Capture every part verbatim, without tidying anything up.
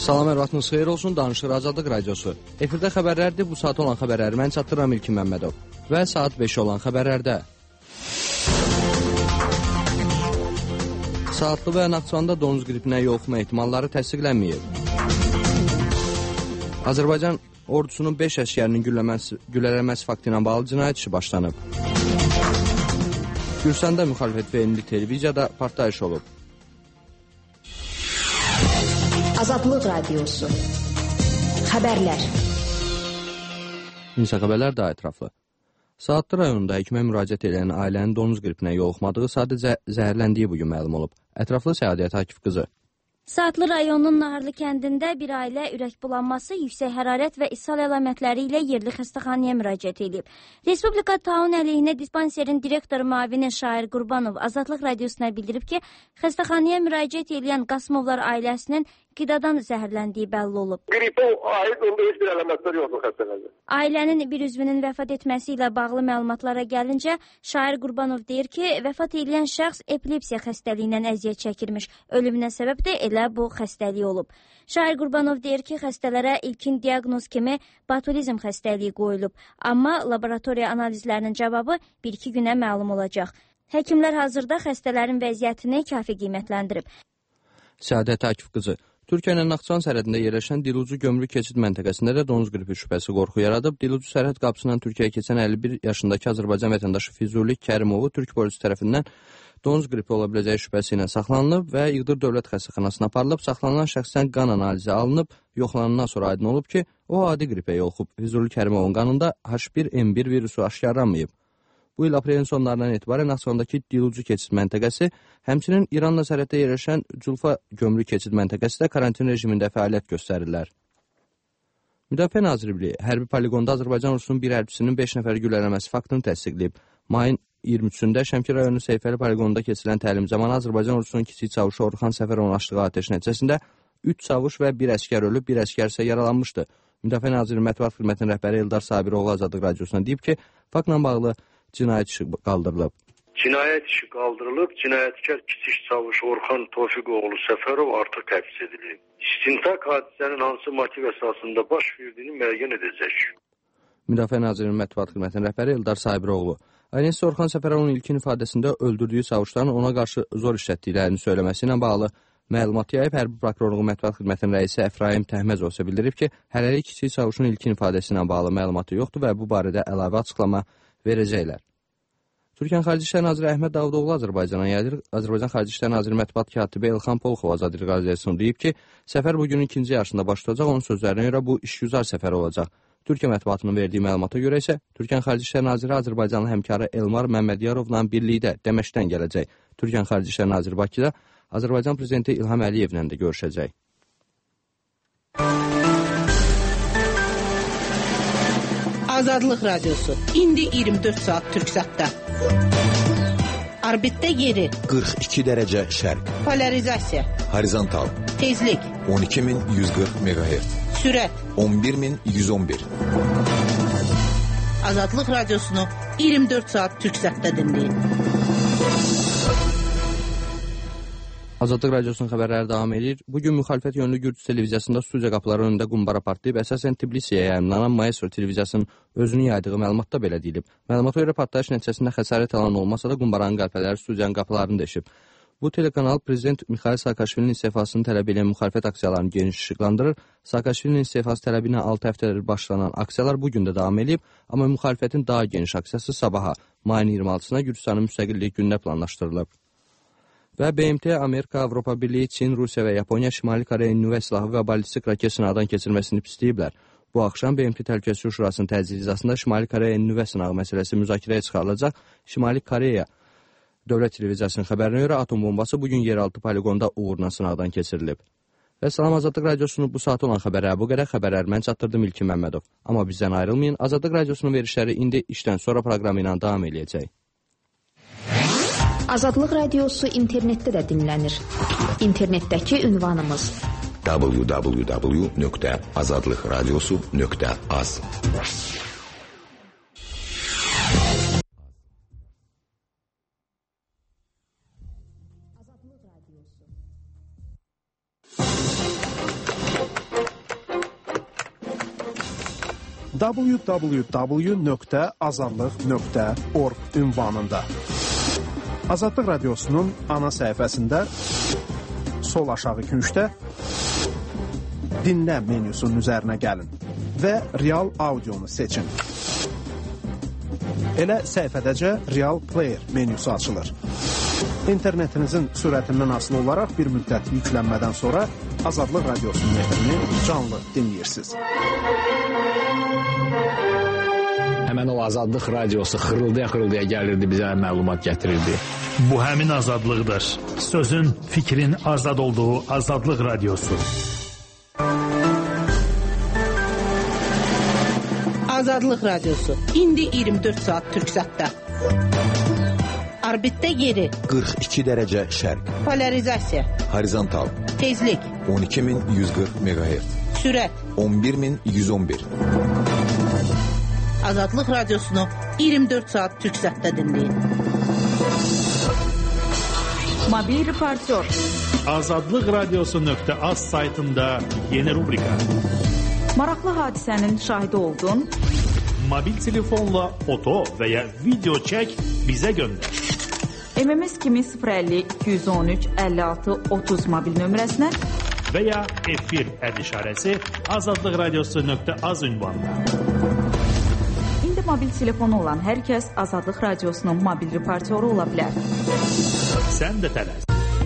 Salam, hər vaxtınız xeyir olsun, danışır Azadlıq Radiosu. Efirdə xəbərlərdir, bu saat olan xəbərləri mən çatdıram İlkin Məmmədov. Və saat beş olan xəbərlərdə. Saatlı və Naxçıvanda donuz qripinə yoluxma ehtimalları təsdiqlənməyib. Azərbaycan ordusunun beş əskərinin güllələməsi faktı ilə bağlı cinayət işi başlanıb. Gürcüstanda müxalifət və yenilik televiziyada partlayış olub. Azadlıq Radiosu. Xəbərlər. İnsan xəbərlər daha ətraflı. Saatlı rayonunda həkimə müraciət edən ailənin donuz qripinə yoluxmadığı sadəcə zəhərləndiyi bugün məlum olub. Ətraflı Səadət Akif qızı. Saatlı rayonunun Naharlı kəndində bir ailə ürək bulanması, yüksək hərarət və ishal əlamətləri ilə yerli xəstəxanaya müraciət edib. Respublika Taun əleyhinə dispanserin direktoru müavini Şair Qurbanov Azadlıq Radiosuna bildirib ki, xəstəxanaya müraciət edən Qasımovlar ailəsinin qidadan zəhərləndiyi bəlli olub. Qripə aid onda heç bir əlamətlər yoxdur xəstələrdə. Ailənin bir üzvünün vəfat etməsi ilə bağlı məlumatlara gəlincə, Şair Qurbanov deyir ki, vəfat edən şəxs epilepsiya xəstəliyindən əziyyət çəkirmiş. Ölümünə səbəb də elə bu xəstəlik olub. Şair Qurbanov deyir ki, xəstələrə ilkin diaqnoz kimi botulizm xəstəliyi qoyulub. Amma laboratoriya analizlərinin cavabı bir-iki günə məlum olacaq. Həkimlər hazırda xəstələrin vəziyyətini kafi qiymətləndirib. Səadət Akif qızı. Türkiyə ilə Naxçıvan sərhədində yerləşən Dilucu gömrük keçid məntəqəsində də donuz qripi şübhəsi qorxu yaradıb. Dilucu sərhəd qapısından Türkiyəyə keçən əlli bir yaşındakı Azərbaycan vətəndaşı Füzuli Kərimovu Türk polisi tərəfindən donuz qripi ola biləcəyi şübhəsi ilə saxlanılıb və İğdır Dövlət Xəstəxanasına aparılıb. Saxlanılan şəxsdən qan analizi alınıb, yoxlanandan sonra aydın olub ki, o adi qripə yoluxub. Füzuli Kərimovun qanında H bir N bir virusu aşkarlanmayıb. Bu il aprelin sonlarından etibarən Naxçıvandakı Dilucu keçid məntəqəsi, həmçinin İranla sərhəddə yerləşən Culfa gömrük keçid məntəqəsi də karantin rejimində fəaliyyət göstərirlər. Müdafiə Nazirliyi hərbi poligonda Azərbaycan ordusunun bir hərbçisinin beş nəfəri güllələməsi faktını təsdiqləyib. Mayın iyirmi üçündə Şəmkir rayonu Seyfəli poligonunda keçirilən təlim zamanı Azərbaycan ordusunun kiçik çavuşu Orxan Səfərovun açdığı atəş nəticəsində üç çavuş və bir əskər ölüb, bir əskər isə yaralanmışdı. Müdafiə Nazirliyinin mətbuat xidmətinin rəhbəri Eldar Sabiroğlu Azadlıq Radiosuna deyib ki, faktla bağlı cinayət işi qaldırılıb. Cinayət işi qaldırılıb, cinayətkar kiçik çavuş Orxan Tofiqoğlu Səfərov artıq həbs edilib. İstintaq hadisənin hansı motiv əsasında baş verdiyini müəyyən edəcək. Müdafiə Nazirliyinin mətbuat xidmətinin rəhbəri Eldar Sabiroğlu. Aynəsi Orxan Səfərovun ilkin ifadəsində öldürdüyü çavuşların ona qarşı zor işlətdiklərini söyləməsi ilə bağlı məlumat yayıb. Hərbi prokurorluğu mətbuat xidmətinin rəisi Əfraim Təhməzov isə bildirib ki, hələlik kiçik çavuşun ilkin ifadəsi ilə bağlı məlumatı yoxdur və bu barədə əlavə açıqlama verəcəklər. Türkiyənin Xarici İşlər Naziri Əhməd Davudoğlu Azərbaycana gəlir. Azərbaycan Xarici İşlər Naziri mətbuat katibi Elxan Polxov Azadlıq Radiyosuna deyib ki, səfər bugünün ikinci yarısında başlayacaq. Onun sözlərinə görə bu işgüzar səfər olacaq. Türkiyə mətbuatının verdiyi məlumata görə isə Türkiyənin Xarici İşlər Naziri Azərbaycanlı həmkarı Elmar Məmmədiyarovla birlikdə Dəməşqdən gələcək. Türkiyənin Xarici İşlər Naziri Bakıda Azərbaycan Prezidenti İlham Əliyevlə də görüşəcək. Azadlıq Radiosu. İndi iyirmi dörd saat Türksatda. Orbitdə yeri. qırx iki dərəcə şərq. Polarizasiya. Horizontal. Tezlik. on iki min yüz qırx megahertz. Sürət. on bir min yüz on bir. Azadlıq Radiosunu iyirmi dörd saat Türksatda dinləyin. Azadlıq Radiosunun xəbərləri davam edir. Bugün müxalifət yönlü Gürcü televiziyasında studiya qapıları önündə qumbara partlayıb, əsasən Tbilisiyə yayımlanan Maestro televiziyasının özünü yaydığı məlumatda belə deyilib. Məlumata görə partlayış nəticəsində xəsarət alan olmasa da qumbaranın qəlpələri studiyanın qapılarını deşib. Bu telekanal Prezident Mixail Saakashvilinin istefasını tələb edən müxalifət aksiyalarını geniş işıqlandırır. Saakashvilinin istefası tələbi ilə altı həftədir başlanan aksiyalar bugün də davam edib, amma müxalifətin daha geniş aksiyası sabaha, mayın iyirmi altısına Gürcüstanın müstəqillik gününə planlaşdırılıb. Və B M T, Amerika, Avropa Birliyi, Çin, Rusiya və Yaponiya Şimali Koreya nüvə silahı və ballistik raket sınaqdan keçirməsini pisləyiblər. Bu axşam B M T Təhlükəsizlik Şurasının təcili iclasında Şimali Koreya nüvə sınağı məsələsi müzakirəyə çıxarılacaq. Şimali Koreya Dövlət Televiziyasının xəbərinə görə atom bombası bugün yeraltı poligonda uğurla sınaqdan keçirilib. Və Salam Azadlıq Radiosunu bu saat olan xəbərlər bu qədər. Xəbərlər mən çatdırdım İlkin Məmmədov. Amma bizdən ayrılmayın. Azadlıq Radiosunun verişləri indi işdən sonra proqramı ilə davam edəcək. Azadlıq Radiosu internetdə də dinlənir. İnternetdəki ünvanımız w w w nöqtə azadlıqradiosu nöqtə az. w w w nöqtə azadlıq nöqtə org ünvanında. Azadlıq Radiosu'nun ana səhifəsində sol aşağı küncdə dinlə menyusunun üzərinə gəlin və real audionu seçin. Elə səhifədəcə Real Player menyusu açılır. İnternetinizin sürətindən asılı olaraq bir müddət yüklənmədən sonra Azadlıq Radiosu'nun efrini canlı dinləyirsiniz. Həmən o Azadlıq Radiosu xırıldaya-xırıldaya gəlirdi, bizə məlumat gətirirdi. Bu həmin azadlıqdır. Sözün, fikrin azad olduğu Azadlıq Radiosu. Azadlıq Radiosu. İndi iyirmi dörd saat Türksatda. Orbitdə yeri. qırx iki dərəcə şərq. Polarizasiya. Horizontal. Tezlik. on iki min yüz qırx megahertz. Sürət. on bir min yüz on bir. Azadlıq Radiosunu iyirmi dörd saat Türksatda dinləyin. Mobil reportyor. Azadlıq Radiosu nöqtə az saytında yeni rubrika. Maraqlı hadisənin şahidi oldun. Mobil telefonla foto və ya video çək, bizə göndər. M M S kimi sıfır əlli iki yüz on üç əlli altı otuz mobil nömrəsinə və ya efir əd işarəsi azadlıq radiosu nöqtə az ünvanında. İndi mobil telefonu olan hər kəs Azadlıq Radiosunun mobil reportyoru ola bilər. Sən də tələs.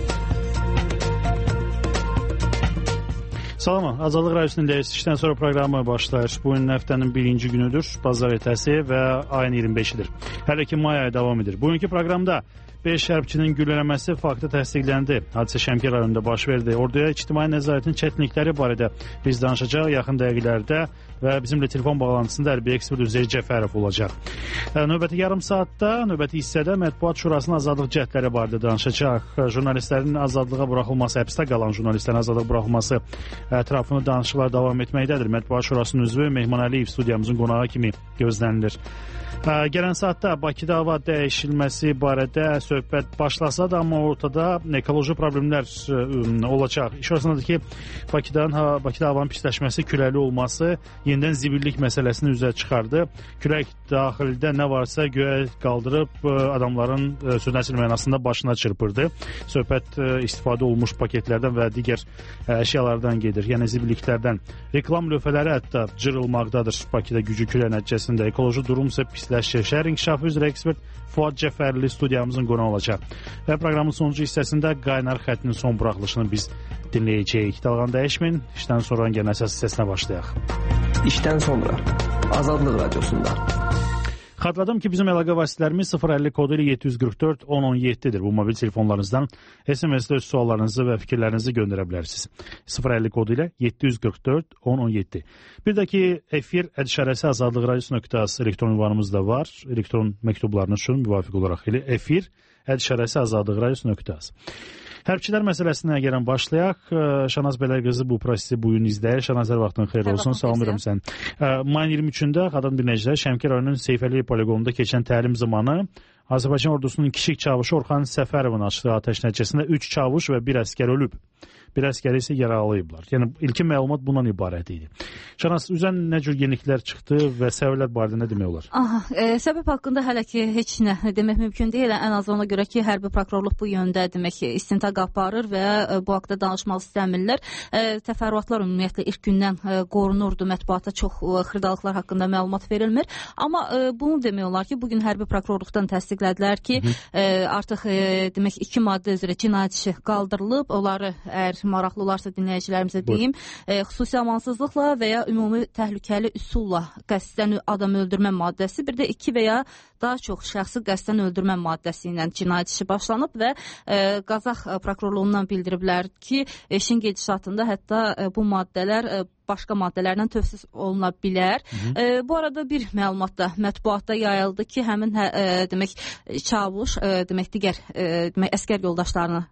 Salam, Azadlıq Radiosunun dəyişiklikdən sonra proqramı başlayır. Bu gün həftənin birinci günüdür, bazar ertəsi və ayın iyirmi beşidir. Hələ ki, may ayı davam edir. Bugünkü proqramda beş hərbçinin güllələməsi faktı təsdiqləndi. Hadisə Şəmkir rayonunda baş verdi. Orduya ictimai nəzarətin çətinlikləri barədə biz danışacaq yaxın dəqiqələrdə və bizimlə telefon bağlantısında hərbi ekspert Üzeyir Cəfərov olacaq. Növbəti yarım saatda, növbəti hissədə Mətbuat Şurasının azadlıq cəhdləri barədə danışacaq. Jurnalistlərin azadlığa buraxılması, həbsdə qalan jurnalistlərin azadlığa buraxılması ətrafında danışıqlar davam etməkdədir. Mətbuat Şurasının üzvü Mehman Əliyev studiyamızın qonağı kimi gözlənilir. Gələn saatda Bakıda hava dəyişilməsi barədə söhbət başlasa da, amma ortada ekoloji problemlər olacaq. İş orasındadır ki, Bakıdan, Bakıda havanın pisləşməsi, küləkli olması yenidən zibillik məsələsini üzə çıxardı. Külək daxildə nə varsa göyə qaldırıb adamların sözləşil mənasında başına çırpırdı. Söhbət istifadə olmuş paketlərdən və digər əşyalardan gedir, yəni zibilliklərdən. Reklam lövhələri hətta cırılmaqdadır Bakıda güclü külək nəticəsində. Ekoloji durum isə pisləşir. Şəhər inkişafı üzrə ekspert Fuad Cəfərli studiyamızın qonağı olacaq. Və proqramın sonuncu hissəsində qaynar xəttinin son buraxılışını biz dinləyəcəyik. Dalğanı dəyişməyin, işdən sonra gələn əsas hissəsinə başlayaq. İşdən sonra Azadlıq Radiosunda. Xatırladım ki, bizim əlaqə vasitələrimiz sıfır əlli kodu ilə yeddi yüz qırx dörd on on yeddidir. Bu mobil telefonlarınızdan S M S-də öz suallarınızı və fikirlərinizi göndərə bilərsiniz. sıfır əlli kodu ilə yeddi yüz qırx dörd on on yeddi. Bir də ki, efir əd işarəsi azadlıq radiosu nöqtə az elektron ünvanımız da var. Elektron məktublarınız üçün müvafiq olaraq elə efir əd işarəsi azadlıq radiosu nöqtə az. Hərbçilər məsələsinə gələn başlayaq. Şanaz Bələkqızı bu prosesi bu gün izləyir. Şanaz, hər vaxtın xeyir olsun. Salamlayıram sən. Mayın iyirmi üçündə qadın dinləyicilər Şəmkir rayonunun Seyfəli poligonunda keçən təlim zamanı Azərbaycan ordusunun kiçik çavuşu Orxan Səfərovun açdığı atəş nəticəsində üç çavuş və bir əskər ölüb. Bir əskəri isə yaralayıblar. Yəni, ilkin məlumat bundan ibarət idi. Şanas, üzən nə cür yeniliklər çıxdı və səbəblər barədə nə demək olar? Aha, e, səbəb haqqında hələ ki, heç nə demək mümkün deyil. Ən az ona görə ki, hərbi prokurorluq bu yöndə demək istintaq aparır və e, bu haqda danışmaq istəmirlər. E, təfərrüatlar ümumiyyətlə ilk gündən e, qorunurdu. Mətbuata çox e, xırdalıqlar haqqında məlumat verilmir. Amma e, bunu demək olar ki, bugün hərbi prokurorluqdan təsdiqlədilər ki, e, artıq e, demək iki maddə üzrə cinayət işi qaldırılıb. Onları əgər maraqlı olarsa dinləyicilərimizə deyim, e, xüsusi amansızlıqla və ya ümumi təhlükəli üsulla qəsdən adam öldürmə maddəsi, bir də iki və ya daha çox şəxsi qəsdən öldürmə maddəsi ilə cinayət işi başlanıb və e, Qazax prokurorluğundan bildiriblər ki, işin gedişatında hətta e, bu maddələr e, başqa maddələrlə tövsiz oluna bilər. E, bu arada bir məlumat da mətbuatda yayıldı ki, həmin hə, e, demək çavuş, e, demək digər e, demək əskər yoldaşlarını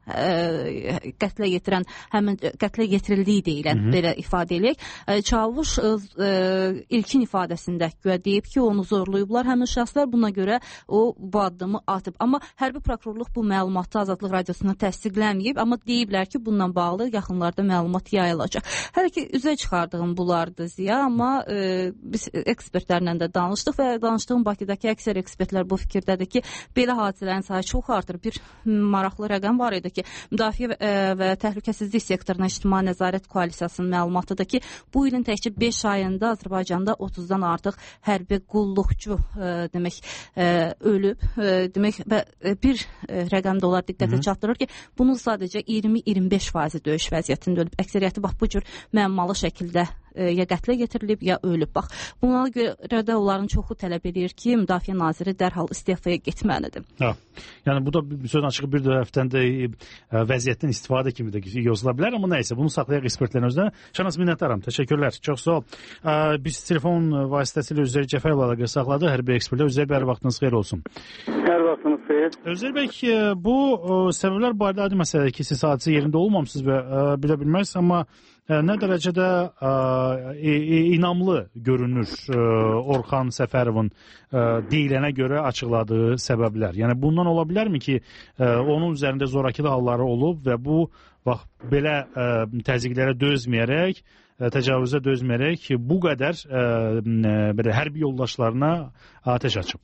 e, qətlə yetirən, həmin qətlə yetirildiyi deyilən, Hı -hı. belə ifadə eləyək. E, çavuş e, ilkin ifadəsində güya deyib ki, onu zorlayıblar həmin şəxslər, buna görə o bu addımı atıb. Amma hərbi prokurorluq bu məlumatı Azadlıq Radiosuna təsdiqləməyib, amma deyiblər ki, bununla bağlı yaxınlarda məlumat yayılacaq. Hələ ki, üzə çıxardı çıxardığım bunlardır Ziya, amma e, biz ekspertlərlə də danışdıq və danışdığım Bakıdakı əksər ekspertlər bu fikirdədir ki, belə hadisələrin sayı çox artır. Bir maraqlı rəqəm var idi ki, Müdafiə e, və Təhlükəsizlik sektoruna İctimai Nəzarət Koalisiyasının məlumatıdır ki, bu ilin təkcə beş ayında Azərbaycanda otuzdan artıq hərbi qulluqçu e, demək e, ölüb. E, demək və bir e, rəqəm də olar diqqətə çatdırır ki, bunun sadəcə iyirmi iyirmi beş faizi döyüş vəziyyətində ölüb. Əksəriyyəti bax bu cür məmmalı şəkildə e, ya qətlə getirilib, ya ölüb. Bax, buna görə də onların çoxu tələb edir ki, Müdafiə naziri dərhal istifaya getməlidir. Ha, yəni bu da söz açığı bir həftənin də e, vəziyyətdən istifadə kimi də yozula bilər, amma nəysə, bunu saxlayaq ekspertlərin özünə. Şənas, minnətdaram, təşəkkürlər, çox sağ ol. E, biz telefon vasitəsilə Üzeyir Cəfərova əlaqə saxladıq, hərbi ekspertlər. Üzeyir bəy, hər vaxtınız xeyir olsun. Hər vaxtınız xeyir. Üzeyir bəy, bu e, səbəblər barədə aydın məsələdir ki, siz hadisə yerində olmamısınız və e, bilə bilməz, amma e, nə dərəcədə e, e, inamlı görünür e, Orxan Səfərovun e, deyilənə görə açıqladığı səbəblər? Yəni bundan ola bilərmi ki, e, onun üzərində zorakılıq halları olub və bu bax belə e, təzyiqlərə dözməyərək, e, təcavüzə dözməyərək bu qədər e, e, belə hərbi yoldaşlarına atəş açıb?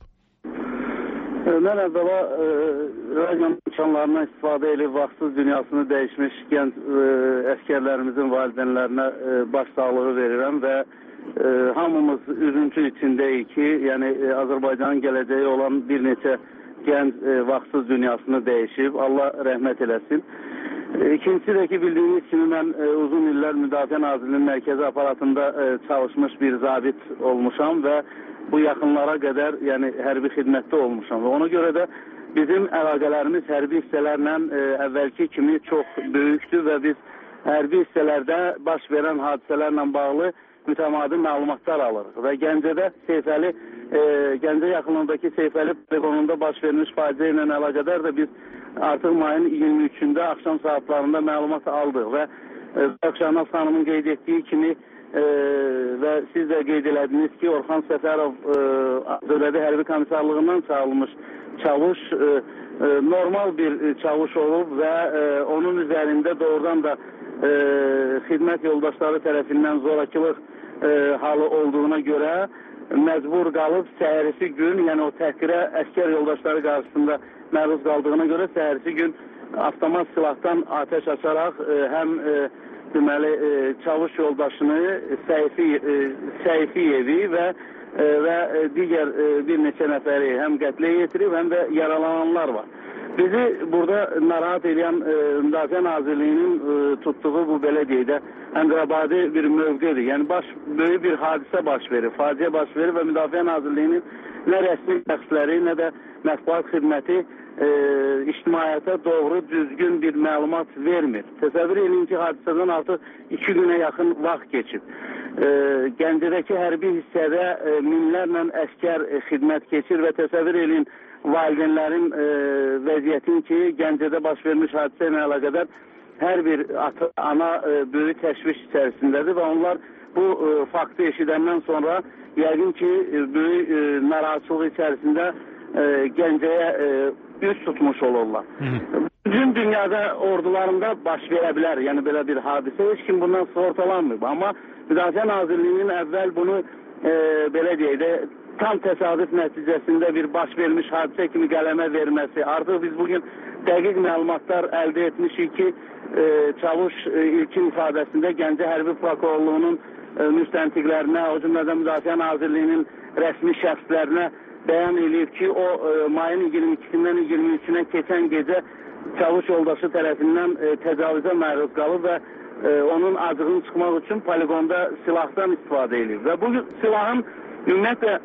Mən əvvəla e, rəqəm imkanlarından istifadə edib vaxtsız dünyasını dəyişmiş gənc e, əskərlərimizin valideynlərinə e, başsağlığı verirəm və e, hamımız üzüntü içindəyik ki, yəni e, Azərbaycanın gələcəyi olan bir neçə gənc e, vaxtsız dünyasını dəyişib. Allah rəhmət eləsin. E, İkincisi də ki, bildiyiniz kimi mən e, uzun illər Müdafiə Nazirliyinin mərkəzi aparatında e, çalışmış bir zabit olmuşam və bu yaxınlara qədər yəni hərbi xidmətdə olmuşam və ona görə də bizim əlaqələrimiz hərbi hissələrlə e, əvvəlki kimi çox böyükdür və biz hərbi hissələrdə baş verən hadisələrlə bağlı mütəmadi məlumatlar alırıq və Gəncədə Seyfəli e, Gəncə yaxınlığındakı Seyfəli poligonunda baş vermiş faciə ilə əlaqədar da biz artıq mayın iyirmi üçündə axşam saatlarında məlumat aldıq və e, Şahnaz xanımın qeyd etdiyi kimi Ee, və siz də qeyd elədiniz ki, Orxan Səfərov e, Dövləti Hərbi Komissarlığından çağrılmış çavuş e, e, normal bir çavuş olub və e, onun üzərində doğrudan da e, xidmət yoldaşları tərəfindən zorakılıq e, halı olduğuna görə məcbur qalıb səhərisi gün, yəni o təhqirə əskər yoldaşları qarşısında məruz qaldığına görə səhərisi gün avtomat silahdan atəş açaraq e, həm e, deməli e, çavuş yoldaşını Səyfi e, Səyfiyevi və e, və digər e, bir neçə nəfəri həm qətlə yetirib, həm də yaralananlar var. Bizi burada narahat edən e, Müdafiə Nazirliyinin e, tutduğu bu belə deyək də ənqəbadi bir mövqedir. Yəni baş böyük bir hadisə baş verir, faciə baş verir və Müdafiə Nazirliyinin nə rəsmi şəxsləri, nə də mətbuat xidməti e, ictimaiyyətə doğru düzgün bir məlumat vermir. Təsəvvür edin ki, hadisədən artıq iki günə yaxın vaxt keçib. E, Gəncədəki hərbi hissədə e, minlərlə əskər e, xidmət keçir və təsəvvür edin valideynlərin e, vəziyyətin ki, Gəncədə baş vermiş hadisə ilə əlaqədar hər bir ata, ana e, böyük təşviş içərisindədir və onlar bu e, faktı eşidəndən sonra yəqin ki, e, böyük e, narahatçılıq içərisində e, Gəncəyə e, üz tutmuş olurlar. Bütün dünyada ordularında baş verə bilər, yəni belə bir hadisə, heç kim bundan sığortalanmır. Amma Müdafiə Nazirliyinin əvvəl bunu e, belə deyək də tam təsadüf nəticəsində bir baş vermiş hadisə kimi qələmə verməsi. Artıq biz bugün dəqiq məlumatlar əldə etmişik ki, e, çavuş e, ilkin ifadəsində Gəncə Hərbi Prokurorluğunun e, müstəntiqlərinə, o cümlədən Müdafiə Nazirliyinin rəsmi şəxslərinə bəyan edib ki, o e, mayın iyirmi ikisindən iyirmi üçünə keçən gecə çavuş yoldaşı tərəfindən e, təcavüzə məruz qalıb və e, onun acığını çıxmaq üçün poligonda silahdan istifadə edib. Və bu silahın ümumiyyətlə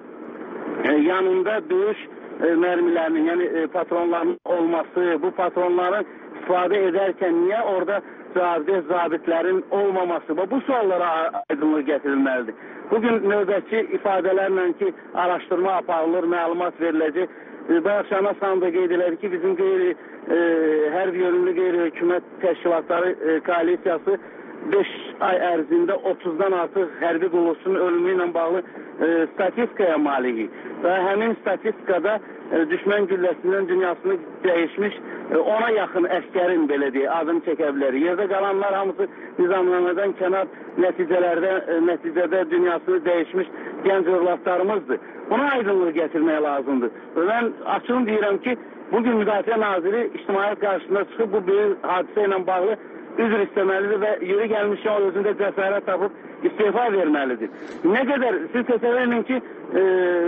e, yanında döyüş e, mərmilərinin, yəni e, patronların olması, bu patronları istifadə edərkən niyə orada zabit zabitlərin olmaması və bu suallara aydınlıq gətirilməlidir. Bugün növbəti ifadələrlə ki, araşdırma aparılır, məlumat veriləcək. Bayaq Şahnaz xanım da qeyd elədi ki, bizim qeyri, e, hər yönümlü qeyri-hökumət təşkilatları e, koalisiyası beş ay ərzində otuzdan artıq hərbi qulluqçunun ölümü ilə bağlı e, statistikaya malikdir. Və həmin statistikada e, düşmən gülləsindən dünyasını dəyişmiş ona yaxın əskərin belə deyək, adını çəkə bilərik. Yerdə qalanlar hamısı nizamnamadan kənar nəticələrdə, nəticədə dünyasını dəyişmiş gənc övladlarımızdır. Buna aydınlıq gətirmək lazımdır. Və mən açığım deyirəm ki, bugün Müdafiə Naziri ictimaiyyət qarşısında çıxıb bu böyük hadisə ilə bağlı üzr istəməlidir və yeri gəlmiş o özündə cəsarət tapıb istifa verməlidir. Nə qədər siz təsəvvür edin ki, e,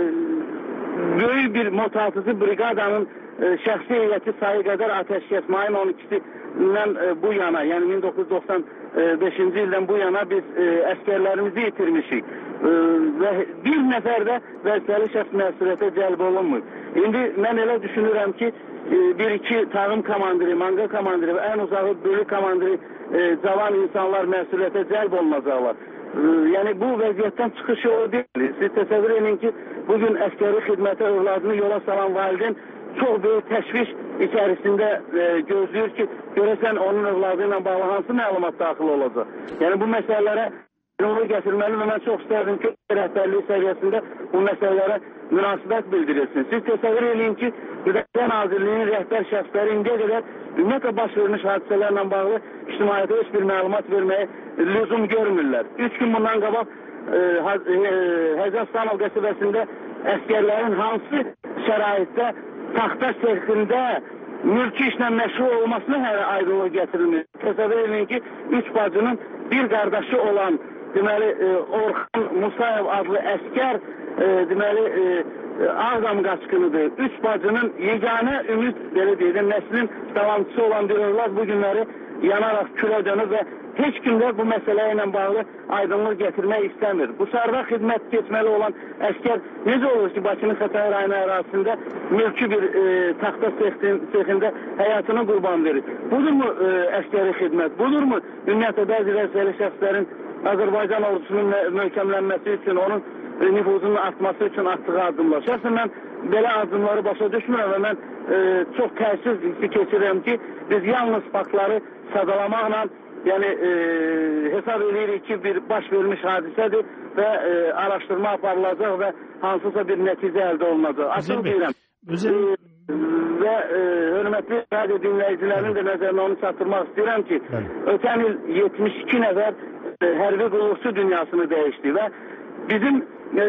böyük bir motatıcı briqadanın e, şəxsi heyəti sayı qədər atəşkəs mayın on ikisindən e, bu yana, yəni min doqquz yüz doxsan beşinci ildən bu yana biz e, əskərlərimizi itirmişik. E, və bir nəfər də vəzifəli şəxs məsuliyyətə cəlb olunmur. İndi mən elə düşünürəm ki, e, bir iki tağım komandiri, manga komandiri və ən uzağı bölük komandiri e, cavan insanlar məsuliyyətə cəlb olunacaqlar. Yəni bu vəziyyətdən çıxış yolu deyil. Siz təsəvvür edin ki, bugün əskəri xidmətə övladını yola salan valideyn çox böyük təşviş içərisində e, gözləyir ki, görəsən onun övladı ilə bağlı hansı məlumat daxil olacaq. Yəni bu məsələlərə yolu gətirməli və mən çox istərdim ki, rəhbərlik səviyyəsində bu məsələlərə münasibət bildirilsin. Siz təsəvvür edin ki, Müdafiə Nazirliyinin rəhbər şəxsləri indiyə qədər ümumiyyətlə baş vermiş hadisələrlə bağlı ictimaiyyətə heç bir məlumat verməyə lüzum görmürlər. Üç gün bundan qabaq e, e, Həzəstanov qəsəbəsində əskərlərin hansı şəraitdə taxta sexində mülki işlə məşğul olmasına hələ aydınlıq gətirilmir. Təsəvvür edin ki, üç bacının bir qardaşı olan deməli e, Orxan Musayev adlı əskər e, deməli e, Ağdam qaçqınıdır. Üç bacının yeganə ümid belə deyək, nəslin davamçısı olan bir övlad bu günləri yanaraq külə dönür və heç kimdə bu məsələ ilə bağlı aydınlıq gətirmək istəmir. Bu sarıda xidmət keçməli olan əskər necə olur ki, Bakının Xətai rayonu ərazisində mülki bir e, taxta sexində həyatını qurban verir? Budurmu e, əskəri xidmət? Budurmu ümumiyyətlə bəzi vəzifəli şəxslərin Azərbaycan ordusunun möhkəmlənməsi üçün, onun nüfuzunun artması üçün atdığı addımlar? Şəxsən mən belə addımları başa düşmürəm və mən e, çox təəssüf hissi keçirirəm ki, biz yalnız faktları sadalamaqla, yəni e, hesab edirik ki, bir baş vermiş hadisədir və e, araşdırma aparılacaq və hansısa bir nəticə əldə olunacaq. Açıq deyirəm. E, və e, hörmətli radio dinləyicilərin də nəzərinə onu çatdırmaq istəyirəm ki, ötən il yetmiş iki nəfər e, hərbi qulluqçu dünyasını dəyişdi və bizim e,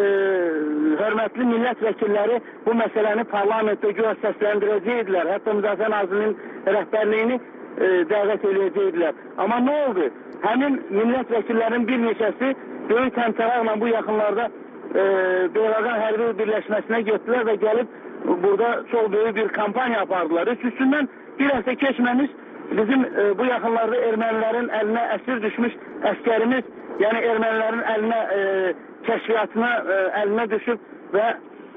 hörmətli millət vəkilləri bu məsələni parlamentdə güya səsləndirəcəkdilər. Hətta Müdafiə Nazirliyinin rəhbərliyini e, dəvət edəcəkdilər. Amma nə oldu? Həmin millət vəkillərinin bir neçəsi böyük təmtəraqla bu yaxınlarda e, Beyraqan hərbi birləşməsinə getdilər və gəlib burada çox böyük bir kampaniya apardılar. Üç üstündən bir həftə keçməmiş bizim e, bu yaxınlarda ermənilərin əlinə əsir düşmüş əskərimiz, yəni ermənilərin əlinə e, kəşfiyyatına e, əlinə düşüb və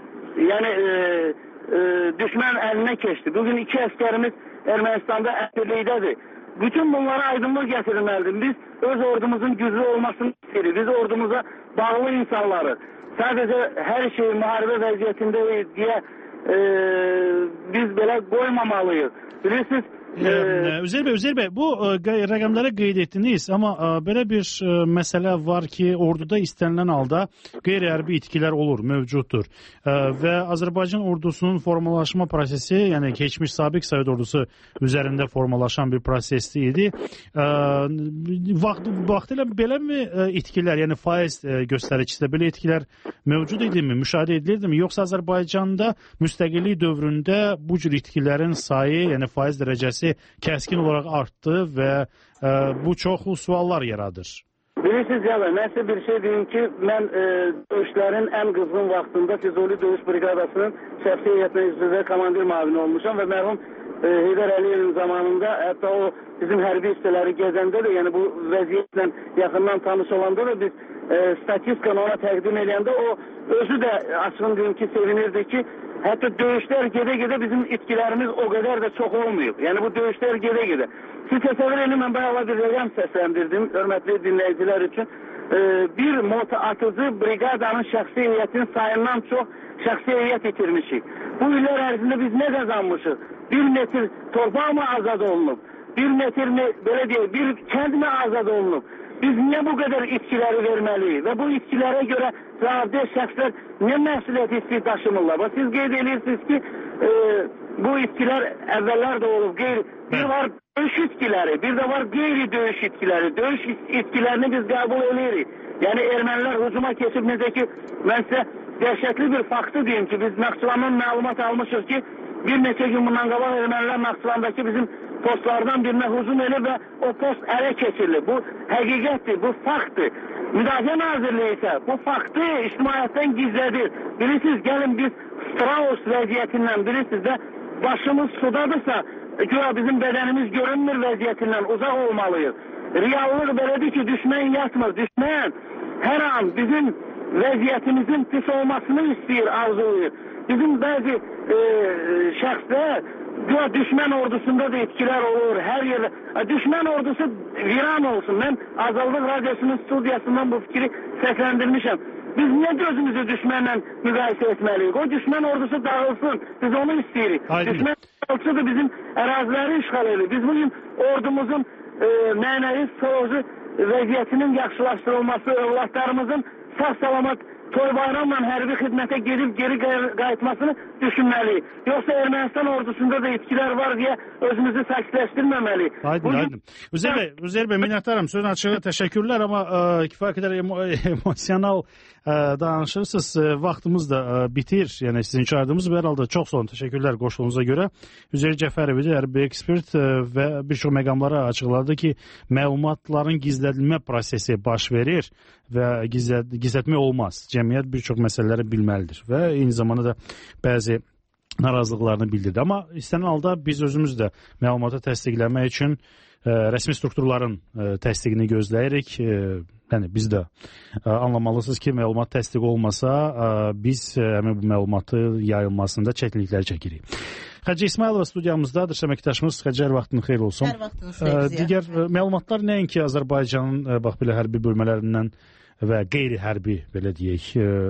yəni e, e, düşmən əlinə keçdi. Bugün iki əskərimiz Ermənistanda əsirlikdədir. Bütün bunlara aydınlıq gətirilməlidir. Biz öz ordumuzun güclü olmasını istəyirik. Biz ordumuza bağlı insanları sadəcə hər şey müharibə vəziyyətindəyik deyə e, biz belə qoymamalıyıq. Bilirsiniz, Ee, Üzeyir Bey, Üzeyir Bey, bu e, rəqəmlərə qeyd etdiniz, amma e, belə bir e, məsələ var ki, orduda istənilən halda qeyri-hərbi itkilər olur, mövcuddur. E, və Azərbaycan ordusunun formalaşma prosesi, yəni keçmiş Sabiq Sovet ordusu üzərində formalaşan bir prosesli idi. E, vaxt, vaxtilə beləmi e, itkilər, yəni faiz e, göstəricisi də belə itkilər mövcud idimi, müşahidə edilirdi mi? Yoxsa Azərbaycanda müstəqillik dövründə bu cür itkilərin sayı, yəni faiz dərəcəsi kəskin olaraq artdı və e, bu çox suallar yaradır. Bilirsiniz ya, mən sizə bir şey deyim ki, mən e, döyüşlərin ən qızğın vaxtında Füzuli Döyüş Briqadasının şəxsi heyətinə üzvə komandir mavini olmuşam və mərhum e, Heydər Əliyevin zamanında, hətta o bizim hərbi hissələri gəzəndə də, yəni bu vəziyyətlə yaxından tanış olanda da biz e, statistikanı ona təqdim edəndə o özü də açığın deyim ki, sevinirdi ki, hətta döyüşlər gedə-gedə bizim itkilərimiz o qədər də çox olmayıb. Yəni bu döyüşlər gedə-gedə. Siz təsəvvür edin, mən bayaqla bir rəqəm səsləndirdim, hörmətli dinləyicilər üçün. Ee, bir mota atıcı briqadanın şəxsi heyətinin sayından çox şəxsi heyət itirmişik. Bu illər ərzində biz nə qazanmışıq? Bir metr torpaq mı azad olunub? Bir metr mi, belə deyək, bir kənd mi azad olunub? Biz niyə bu qədər itkiləri verməliyik və bu itkilərə görə cavabdeh şəxslər nə məsuliyyət hissi daşımırlar? Siz qeyd edirsiniz ki, e, bu bu itkilər əvvəllər də olub. Qeyri, bir var döyüş itkiləri, bir də var qeyri-döyüş itkiləri. Döyüş itkilərini biz qəbul edirik. Yəni ermənilər hücuma keçib, necə ki, mən sizə dəhşətli bir faktı deyim ki, biz Naxçıvandan məlumat almışıq ki, bir neçə gün bundan qabaq ermənilər Naxçıvandakı bizim postlardan birinə hücum edir və o post ələ keçirilir. Bu həqiqətdir, bu faktdır. Müdafiə Nazirliyi isə bu faktı ictimaiyyətdən gizlədir. Bilirsiniz, gəlin biz Strauss vəziyyətindən, bilirsiniz də, başımız sudadırsa, güya bizim bədənimiz görünmür vəziyyətindən uzaq olmalıyız. Reallıq belədir ki, düşmən yatmır. Düşmən hər an bizim vəziyyətimizin pis olmasını istəyir, arzulayır. Bizim bəzi e, şəxslər güya düşmən ordusunda da etkilər olur, hər yerdə. Düşmən ordusu viran olsun. Mən Azadlıq Radyosu'nun studiyasından bu fikri səsləndirmişəm. Biz niyə gözümüzü düşmənlə müqayisə etməliyik? O düşmən ordusu dağılsın. Biz onu istəyirik. Aydın. Düşmən ordusu da bizim əraziləri işğal edir. Biz bugün ordumuzun e, mənəvi psixoloji vəziyyətinin yaxşılaşdırılması, övladlarımızın sağ-salamat toy bayramla hərbi xidmətə gedib geri qayıtmasını düşünməliyik. Yoxsa Ermənistan ordusunda da etkilər var deyə özümüzü sakitləşdirməməliyik. Aydın, Bugün... aydın. Üzeyir bəy, Üzeyir bəy, minnətdarım. Sözün açığı təşəkkürlər, amma ə, kifayət qədər emo emosional ə, danışırsınız. Vaxtımız da ə, bitir. Yəni sizin çağırdığınız bir halda çox son təşəkkürlər qoşduğunuza görə. Üzeyir Cəfərov idi, hərbi ekspert ə, və bir çox məqamlara açıqladı ki, məlumatların gizlədilmə prosesi baş verir və gizlət, gizlətmək olmaz. Cəmiyyət bir çox məsələləri bilməlidir və eyni zamanda da bəzi narazılıqlarını bildirdi. Amma istənilən halda biz özümüz də məlumatı təsdiqləmək üçün ə, rəsmi strukturların ə, təsdiqini gözləyirik. Ə, yəni biz də ə, anlamalısınız ki, məlumat təsdiq olmasa ə, biz həmin bu məlumatı yayılmasında çətinliklər çəkirik. Xədicə İsmailova studiyamızdadır, əməkdaşımız. Xədicə, hər vaxtın xeyir olsun. Hər vaxtınız xeyir. Digər ə, məlumatlar nəinki Azərbaycanın ə, bax belə hərbi bölmələrindən və qeyri-hərbi, belə deyək,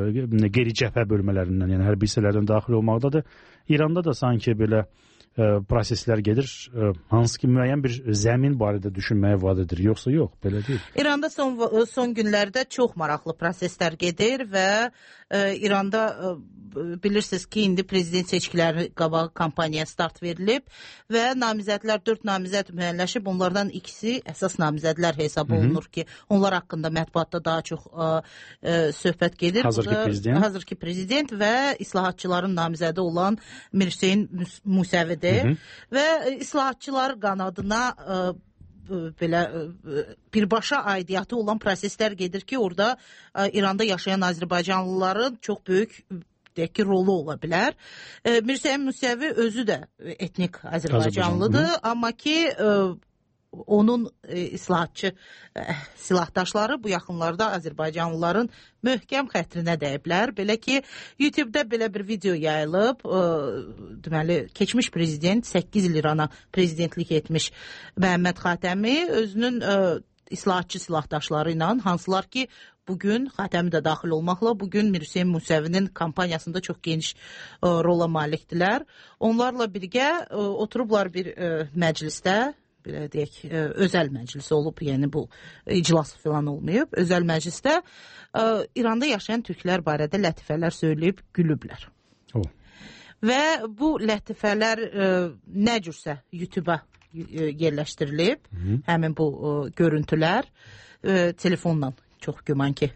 ə, qeyri-cəbhə bölmələrindən, yəni hərbi hissələrdən daxil olmaqdadır. İranda da sanki belə ə, proseslər gedir, ə, hansı ki müəyyən bir zəmin barədə düşünməyə vadədir, yoxsa yox, belə deyil. İranda son, son günlərdə çox maraqlı proseslər gedir və ə, İranda ə, bilirsiniz ki, indi prezident seçkiləri qabağı kampaniyaya start verilib və namizədlər, dörd namizəd müəyyənləşib, onlardan ikisi əsas namizədlər hesab olunur ki, onlar haqqında mətbuatda daha çox ə, ə, söhbət gedir. Hazırki prezident. Hazırki prezident və islahatçıların namizədi olan Mirhüseyn Musəvidir. Hı -hı. Və islahatçılar qanadına ə, belə birbaşa aidiyyatı olan proseslər gedir ki, orada ə, İranda yaşayan Azərbaycanlıların çox böyük deyək ki, rolu ola bilər. E, Mirhüseyn Musəvi özü də etnik Azərbaycanlıdır, Azərbaycan. Amma ki e, onun e, islahatçı e, silahdaşları bu yaxınlarda Azərbaycanlıların möhkəm xətrinə dəyiblər. Belə ki, YouTube-da belə bir video yayılıb. E, deməli, keçmiş prezident, səkkiz il İrana prezidentlik etmiş Məhəmməd Xatəmi özünün e, islahatçı silahdaşları ilə, hansılar ki, bugün Xatəmi də daxil olmaqla bugün Mirhüseyn Musəvinin kampaniyasında çox geniş ə, rola malikdilər. Onlarla birgə ə, oturublar bir ə, məclisdə, belə deyək, ə, özəl məclis olub, yəni bu iclas falan olmayıb. Özəl məclisdə ə, İranda yaşayan türklər barədə lətifələr söyləyib gülüblər. Oh. Və bu lətifələr ə, nə cürsə YouTube-a yerləşdirilib, Hı -hı. həmin bu ə, görüntülər ə, telefonla çox güman ki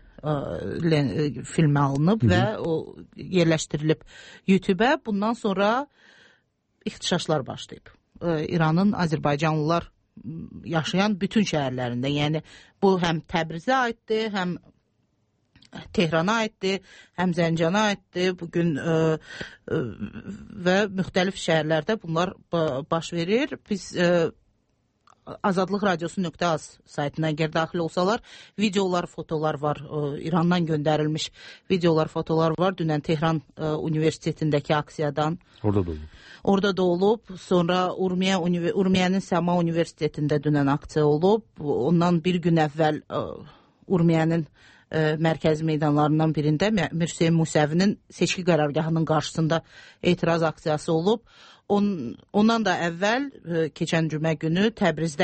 ə, filmə alınıb Hı -hı. və o yerləşdirilib YouTube-ə. Bundan sonra ixtişaşlar başlayıb. Ə, İranın Azərbaycanlılar yaşayan bütün şəhərlərində, yəni bu həm Təbrizə aiddir, həm Tehrana aiddir, həm Zəncana aiddir. Bugün ə, ə, və müxtəlif şəhərlərdə bunlar baş verir. Biz ə, Azadlıq Radyosu nöqtə az saytına əgər daxil olsalar, videolar, fotolar var, ə, İrandan göndərilmiş videolar, fotolar var. Dünən Tehran ə, Universitetindəki aksiyadan. Orada da olub. Orada da olub. Sonra Urmiya, Urmiyanın Səma Universitetində dünən aksiya olub. Ondan bir gün əvvəl ə, Urmiyanın ə, mərkəzi meydanlarından birində Mirhüseyn Musəvinin seçki qərargahının qarşısında etiraz aksiyası olub. On, ondan da əvvəl ə, keçən cümə günü Təbrizdə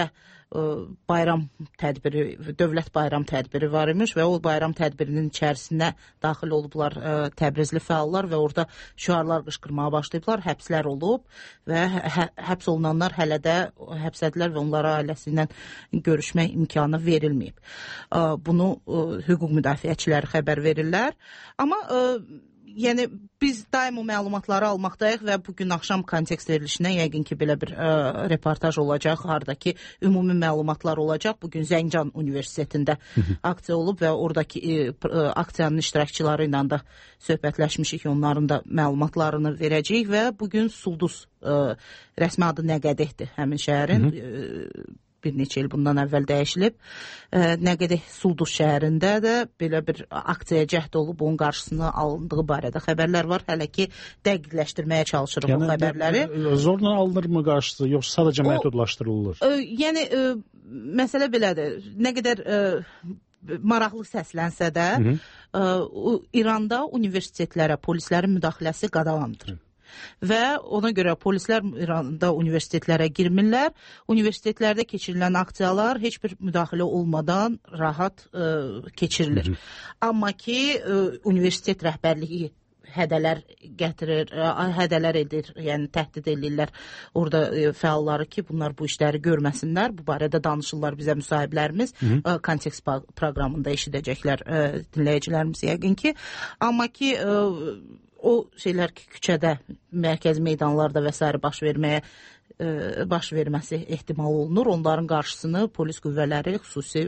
bayram tədbiri, dövlət bayram tədbiri var imiş və o bayram tədbirinin içərisinə daxil olublar ə, Təbrizli fəallar və orada şüarlar qışqırmağa başlayıblar, həbslər olub və hə, həbs olunanlar hələ də həbsədilər və onlara ailəsi ilə görüşmək imkanı verilməyib. Ə, bunu ə, hüquq müdafiəçiləri xəbər verirlər. Amma ə, yəni biz daim o məlumatları almaqdayıq və bugün axşam kontekst verilişinə yəqin ki, belə bir ə, reportaj olacaq, haradakı ümumi məlumatlar olacaq. Bugün Zəncan Universitetində aksiya olub və oradakı ə, aksiyanın iştirakçıları ilə də söhbətləşmişik, onların da məlumatlarını verəcəyik və bugün Sulduz ə, rəsmi adı Nəqədehdir həmin şəhərin. Ə, bir neçə il bundan əvvəl dəyişilib. E, Nəqədeh Sulduz şəhərində də belə bir aksiyaya cəhd olub, onun qarşısını alındığı barədə xəbərlər var. Hələ ki, dəqiqləşdirməyə çalışırıq yəni, o xəbərləri. Zorla alınırmı qarşısı, yoxsa sadəcə o, məhdudlaşdırılır? E, yəni, e, məsələ belədir. Nə qədər e, maraqlı səslənsə də, e, İranda universitetlərə polislərin müdaxiləsi qadağandır. Və ona görə polislər İranda universitetlərə girmirlər. Universitetlərdə keçirilən aksiyalar heç bir müdaxilə olmadan rahat ə, keçirilir. Hı -hı. Amma ki, ə, universitet rəhbərliyi hədələr gətirir, ə, hədələr edir, yəni təhdid edirlər orada ə, fəalları ki, bunlar bu işləri görməsinlər. Bu barədə danışırlar bizə müsahiblərimiz. Ə, kontekst proqramında eşidəcəklər ə, dinləyicilərimiz yəqin ki. Amma ki, ə, o şeylər ki, küçədə, mərkəzi meydanlarda və s. baş verməyə e, baş verməsi ehtimal olunur. Onların qarşısını polis qüvvələri xüsusi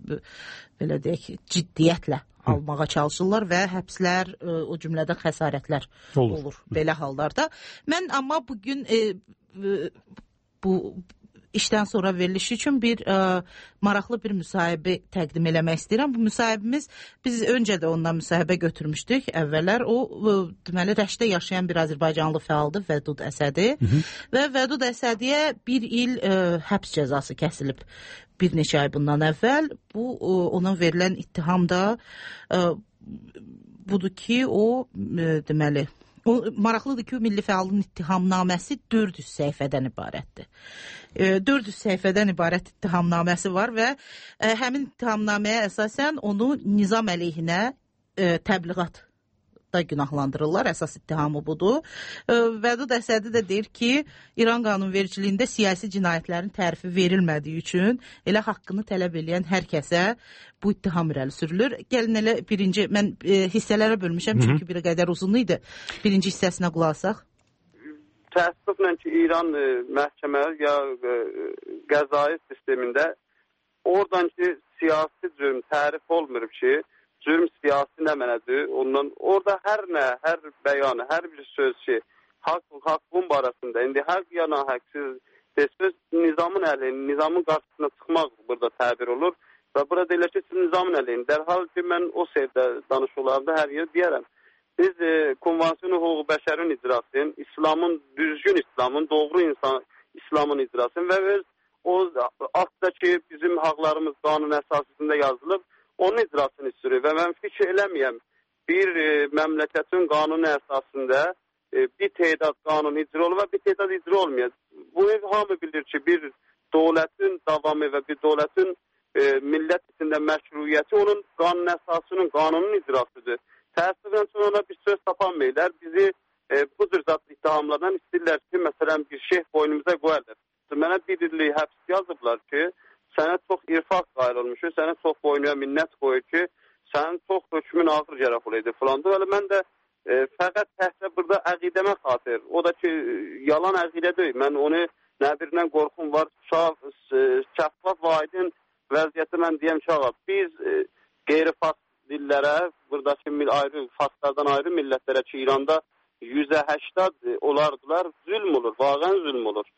belə deyək, ciddiyyətlə Hı. almağa çalışırlar və həbslər, e, o cümlədə xəsarətlər olur. olur belə hallarda. Mən amma bugün e, e, bu işdən sonra veriliş üçün bir ə, maraqlı bir müsahibi təqdim eləmək istəyirəm. Bu müsahibimiz, biz öncə də ondan müsahibə götürmüşdük əvvəllər. O, ə, deməli, Rəşdə yaşayan bir Azərbaycanlı fəaldır, Vədud Əsədi. Hı -hı. Və Vədud Əsədiyə bir il ə, həbs cəzası kəsilib bir neçə ay bundan əvvəl. Bu, ə, ona verilən ittiham da ə, budur ki, o, ə, deməli, o, maraqlıdır ki, o milli fəalın ittihamnaməsi dörd yüz səhifədən ibarətdir. dörd yüz səhifədən ibarət ittihamnaməsi var və ə, həmin ittihamnaməyə əsasən onu nizam əleyhinə ə, təbliğat da günahlandırırlar. Əsas ittihamı budur. Ə, Vədud Əsədi də deyir ki, İran qanunvericiliyində siyasi cinayətlərin tərifi verilmədiyi üçün elə haqqını tələb edən hər kəsə bu ittiham irəli sürülür. Gəlin elə birinci, mən ə, hissələrə bölmüşəm, çünki bir qədər uzun idi. Birinci hissəsinə qulaq asaq. Təəssüflə ki, İran ə, məhkəmələri ya ə, qəzai sistemində oradan ki, siyasi cürm tərif olmur ki, cürm siyasi nə mənədir, ondan orada hər nə, hər bəyanı, hər bir söz ki, haqq, haqqın barəsində, indi haqq ya nahaqqsız söz nizamın əleyhin, nizamın qarşısına çıxmaq burada təbir olur və burada elə ki, nizamın əleyhin. Dərhal ki, mən o sevdə danışıqlarda hər yer deyərəm. Biz e, konvansiyonu hüquq bəşərin icrasını, İslamın, düzgün İslamın, doğru insan İslamın icrasını və öz o altdakı bizim haqlarımız qanun əsasında yazılıb, onun icrasını istiyor və mən fikir eləməyəm bir e, məmləkətin qanunu əsasında e, bir tədad qanun icra olur və bir tədad icra olmuyor. Bunu hamı bilir ki, bir dövlətin davamı və bir dövlətin e, millət içində məşruiyyəti onun qanun əsasının, qanunun icrasıdır. Təəssüfən sonra ona bir söz tapanmayırlar. Bizi e, bu cür zat ittihamlardan istəyirlər ki, məsələn bir şeyh boynumuza qoyarlar. Mənə bir illik həbs yazıblar ki, sənə çox irfaq qayıl olmuşu, sənə çox boynuya minnət qoyur ki, sənin çox hökmün ağır cərəf olaydı filandır. Elə mən də e, fəqət təhsə burada əqidəmə xatir. O da ki, yalan əqidə deyil. Mən onu nə birindən qorxum var. Şaf, e, şəffaf və aydın vəziyyəti mən deyəm ki, ağa, biz e, qeyri-fas dillərə, buradakı ayrı, faslardan ayrı millətlərə ki, İranda yüzə həştad olardılar, zülm olur, vaqən zülm olur.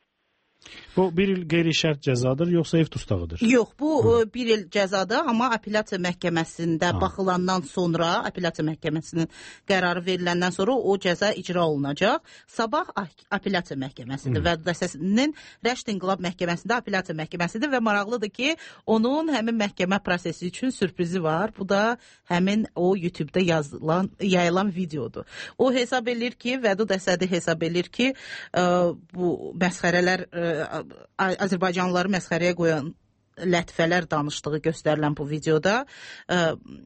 Bu bir il qeyri-şərt cəzadır, yoxsa ev tustağıdır? Yox, bu Hı. bir il cəzadır, amma apellyasiya məhkəməsində ha. baxılandan sonra, apellyasiya məhkəməsinin qərarı veriləndən sonra o cəza icra olunacaq. Sabah apellyasiya məhkəməsidir. Vədud Əsədinin Rəşd İnqilab məhkəməsində apellyasiya məhkəməsidir və maraqlıdır ki, onun həmin məhkəmə prosesi üçün sürprizi var. Bu da həmin o YouTube-da yazılan, yayılan videodur. O hesab edir ki, Vədud Əsədi hesab edir ki, ə, bu məsxərələr ə, Azərbaycanlıları məsxərəyə qoyan lətifələr danışdığı göstərilən bu videoda ə,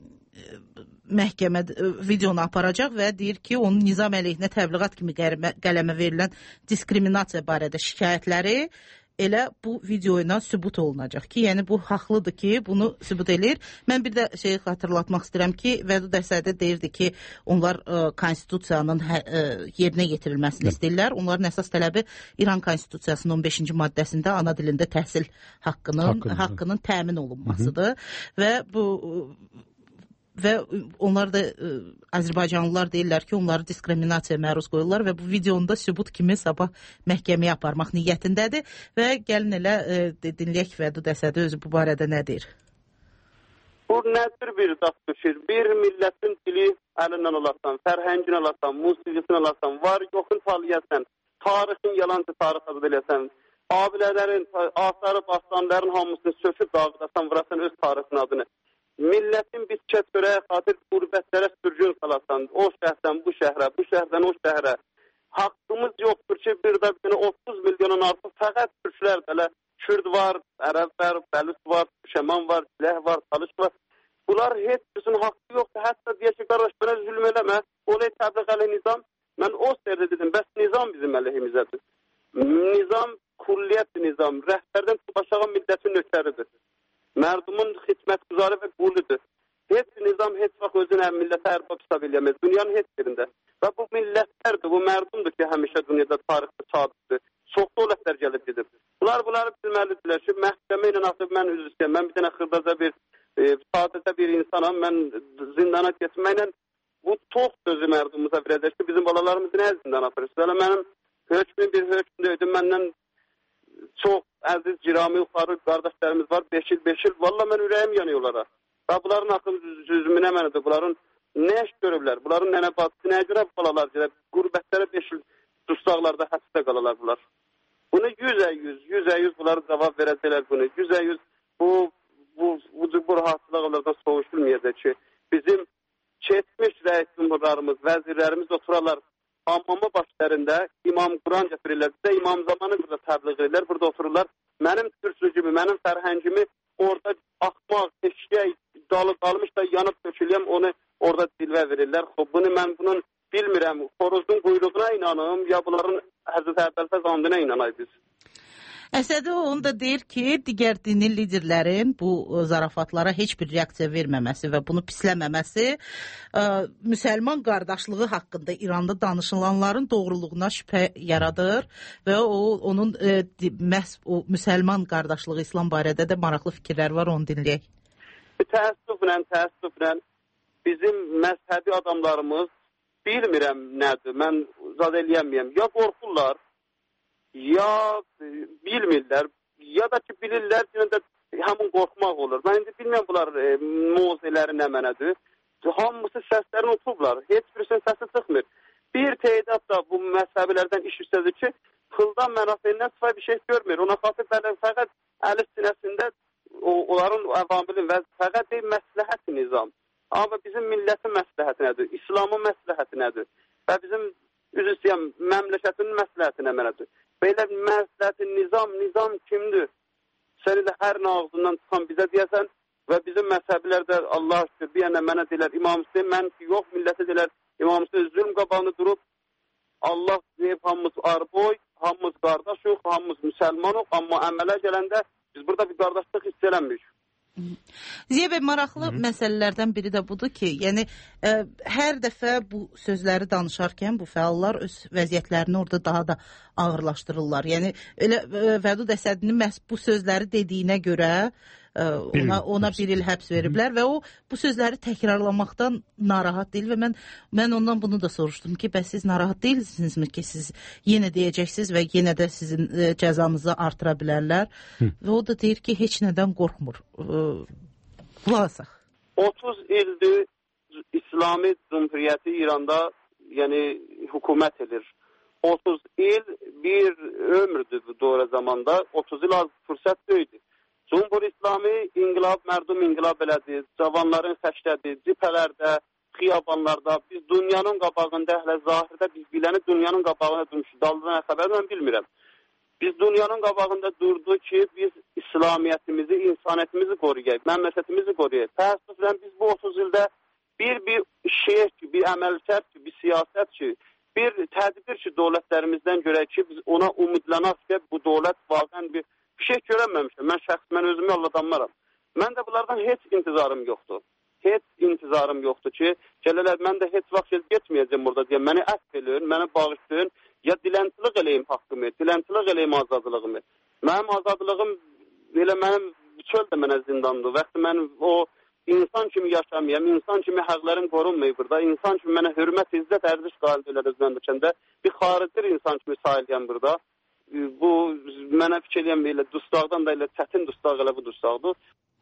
məhkəmə videonu aparacaq və deyir ki, onun nizam əleyhinə təbliğat kimi qələmə verilən diskriminasiya barədə şikayətləri elə bu video ilə sübut olunacaq ki, yəni bu haqlıdır ki, bunu sübut eləyir. Mən bir də şey xatırlatmaq istəyirəm ki, Vədud Əsədi deyirdi ki, onlar ə, konstitusiyanın ə, yerinə yetirilməsini istəyirlər. Onların əsas tələbi İran konstitusiyasının on beşinci maddəsində ana dilində təhsil haqqının, haqqının, haqqının təmin olunmasıdır. Hı -hı. Və bu və onlar da ə, Azərbaycanlılar deyirlər ki, onları diskriminasiyaya məruz qoyurlar və bu videonda sübut kimi sabah məhkəməyə aparmaq niyyətindədir və gəlin elə ə, dinləyək Vədud Əsədi özü bu barədə nə deyir? Bu nədir bir daşlaşır? Bir millətin dili əlindən alarsan, fərhəngini alarsan, musiqisini alarsan, var yoxun taliyəsən, tarixin yalancı tarix adı eləyəsən, abilələrin, asarı, bastanların hamısını söküb dağıdasan, vurasan öz tarixin adını. Millətin bitçə törəyə xatir qürbətlərə sürgün salasan, o şəhərdən bu şəhərə, bu şəhərdən o şəhərə. Haqqımız yoxdur ki, bir də bir otuz milyonun artıq fəqət türklər belə Kürd var, Ərəb var, Bəlüs var, Şəman var, Siləh var, Talış var. Bunlar heç birisinin haqqı yoxdur. Hətta deyək ki, qardaş, mənə zülm eləmə, olay təbliğ ələ nizam. Mən o sərdə dedim, bəs nizam bizim əleyhimizədir. Nizam, kulliyyət nizam, rəhbərdən aşağı millətin nökəridir. Mərdumun xidmətguzarı və quludur. Heç nizam heç vaxt özünə millətə ərbab hesab eləməz. Dünyanın heç yerində. Və bu millətlərdir, bu mərdumdur ki, həmişə dünyada tarixdə sabitdir. Çox dövlətlər gəlib gedir. Bunlar bunları bilməlidirlər ki, məhkəmə ilə artıq mən üzr istəyəm. Mən bir dənə xırdaca bir, e, sadəcə bir insanam. Mən zindana getməklə bu çox sözü mərdumumuza verəcək ki, bizim balalarımız nə zindana aparır? Sonra mənim hökmüm bir hökmdür. Məndən çox əziz, cirami, uxarı qardaşlarımız var. beş il, beş il. Valla mən ürəyim yanıyor onlara. Və bunların haqqın üzümünə mənidir. Bunların nə iş görürlər? Bunların nənə bacısı, nəyə görə balalar gələr? Qürbətlərə beş il dustaqlarda həbsdə qalalar bunlar. Bunu yüzə yüz, yüzə yüz bunları cavab verəcəklər bunu. Yüzə yüz bu, bu, bu, bu rahatsızlıq onlardan soğuşulmayacaq ki, bizim keçmiş rəis cumhurlarımız, vəzirlərimiz oturarlar hamama başlarında İmam Quran gətirirlər. Bizə İmam zamanı burada təbliğ edirlər, burada otururlar. Mənim türkçümü, mənim fərhəngimi orada axmaq, eşkək, dalı qalmış da yanıb töküləyəm, onu orada dilvə verirlər. Bunu mən bunun bilmirəm, xoruzun quyruğuna inanım, ya bunların Həzrət Əbəlfəz andına inanay biz. Əsədi onu da deyir ki, digər dini liderlərin bu zarafatlara heç bir reaksiya verməməsi və bunu pisləməməsi ə, müsəlman qardaşlığı haqqında İranda danışılanların doğruluğuna şübhə yaradır və o onun ə, məhz o müsəlman qardaşlığı İslam barədə də maraqlı fikirlər var, onu dinləyək. Təəssüflə, təəssüflə bizim məzhəbi adamlarımız bilmirəm nədir, mən zad eləyəməyəm. Ya qorxurlar, ya bilmirlər, ya da ki bilirlər, yenə də həmin qorxmaq olur. Mən indi bilməyəm bunlar e, mozələri nə mənədir. Hamısı səslərini utublar, heç birisinin səsi çıxmır. Bir teydad da bu məzhəbilərdən iş üstədir ki, pıldan mənafeyindən sıfay bir şey görmür. Ona xatır bəli, fəqət əli sinəsində o, onların əvamilin və fəqət deyil məsləhət nizam. Amma bizim millətin məsləhəti nədir? İslamın məsləhəti nədir? Və bizim üzr istəyəm, məmləkətinin məsləhəti nə mənədir? Belə məsləhətin nizam, nizam kimdir? Sən ilə hər nə ağzından çıxan bizə deyəsən və bizim məzhəbilər də Allah şükür bir yana mənə deyilər, İmam Hüseyin, mən ki yox, millətə deyilər, İmam Hüseyin zülm qabağını durub, Allah deyib, hamımız arboy, hamımız qardaşıq, hamımız müsəlmanıq, amma əmələ gələndə biz burada bir qardaşlıq hiss eləmirik. Ziya bəy, maraqlı Hı -hı. məsələlərdən biri də budur ki, yəni ə, hər dəfə bu sözləri danışarkən bu fəallar öz vəziyyətlərini orada daha da ağırlaşdırırlar. Yəni elə ə, Vədud Əsədinin məhz bu sözləri dediyinə görə ə, ona ona bir il həbs veriblər Hı -hı. və o bu sözləri təkrarlamaqdan narahat deyil və mən mən ondan bunu da soruşdum ki, bəs siz narahat deyilsinizmi ki, siz yenə deyəcəksiniz və yenə də sizin ə, cəzanızı artıra bilərlər? Hı. Və o da deyir ki, heç nədən qorxmur. Qulaq otuz ildir İslami Cumhuriyyəti İranda yəni hökumət edir. otuz il bir ömrdür bu doğru zamanda. otuz il az fürsət deyildi. Cumhur İslami inqilab, mərdum inqilab elədi. Cavanların səşlədi, cipələrdə, xiyabanlarda. Biz dünyanın qabağında, hələ zahirdə biz biləni dünyanın qabağına durmuşuz. Daldan xəbər mən bilmirəm. Biz dünyanın qabağında durduq ki, biz İslamiyyətimizi, insaniyyətimizi qoruyaq, məmləkətimizi qoruyaq. Təəssüflə biz bu otuz ildə bir bir şey ki, bir əməl-şərt ki, bir siyasət ki, bir tədbir ki, dövlətlərimizdən görək ki, biz ona umudlanaq ki, bu dövlət vaqən bir, bir şey görənməmişəm. Mən şəxs, mən özümü alladanmaram. Mən də bunlardan heç intizarım yoxdur. Heç intizarım yoxdur ki, gəlirlər, mən də heç vaxt getməyəcəm burada deyə, məni əff eləyin, məni bağışlayın, ya dilənçilik eləyim haqqımı, dilənçilik eləyim azadlığımı. Mənim azadlığım, elə mənim çöldə mənə zindandır. Vaxtı mən o insan kimi yaşamayam, insan kimi həqlərim qorunmayıb burada, insan kimi mənə hörmət, izzət, ərziş qalib elədir zəndəkəndə, bir xaricdir insan kimi sayılıyam burada. Bu, mənə fikir eləyəm, elə dustaqdan da elə çətin dustaq elə bu dustaqdır.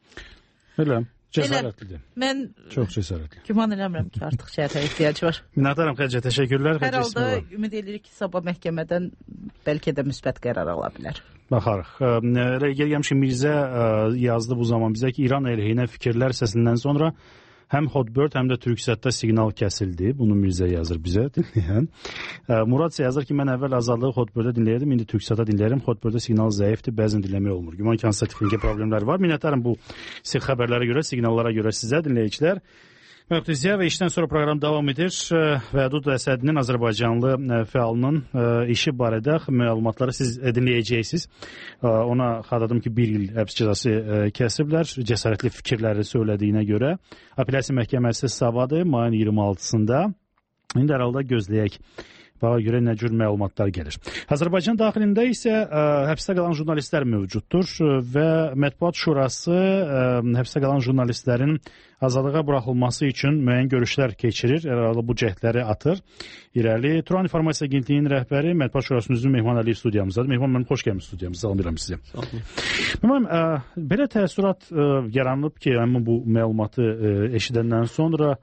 Elə, cəsarətlidir. Mən çox cəsarətli. Güman eləmirəm ki, artıq şərhə ehtiyac var. Minnətdaram Xədicə, təşəkkürlər. Hər halda ümid edirik ki, sabah məhkəmədən bəlkə də müsbət qərar ala bilər. Baxarıq. Gəlmişim Mirzə yazdı bu zaman bizə ki, İran əleyhinə fikirlər səsindən sonra həm Hotbird, həm də Türksatda siqnal kəsildi. Bunu Mirzə yazır bizə, dinləyən. Murad isə yazır ki, mən əvvəl azadlığı Hotbirddə dinləyirdim, indi Türksatda dinləyirəm. Hotbirddə siqnal zəifdir, bəzən dinləmək olmur. Güman ki, hansısa texniki problemlər var. Minnətdarım bu xəbərlərə görə, siqnallara görə sizə, dinləyicilər. Müxtizyə və işdən sonra proqram davam edir və Dud Əsədinin Azərbaycanlı fəalının işi barədə məlumatları siz dinləyəcəksiniz. Ona xatırladım ki, bir il həbs cəzası kəsiblər, cəsarətli fikirləri söylədiyinə görə. Apellyasiya məhkəməsi savadı mayın iyirmi altısında. İndi aralda gözləyək. Bağa görə nə cür məlumatlar gəlir. Azərbaycan daxilində isə ə, həbsdə qalan jurnalistlər mövcuddur və Mətbuat Şurası ə, həbsdə qalan jurnalistlərin azadlığa buraxılması üçün müəyyən görüşlər keçirir. Arada bu cəhdləri atır irəli. Turan İnformasiya Agentliyinin rəhbəri Mətbuat Şurasının üzvü Mehman Əliyev studiyamızdadır. Mehman, mənim xoş gəlmiş studiyamıza. Salamlayıram sizə. Mehman, ə, belə təəssürat ə, yaranıb ki, həmin bu məlumatı ə, eşidəndən sonra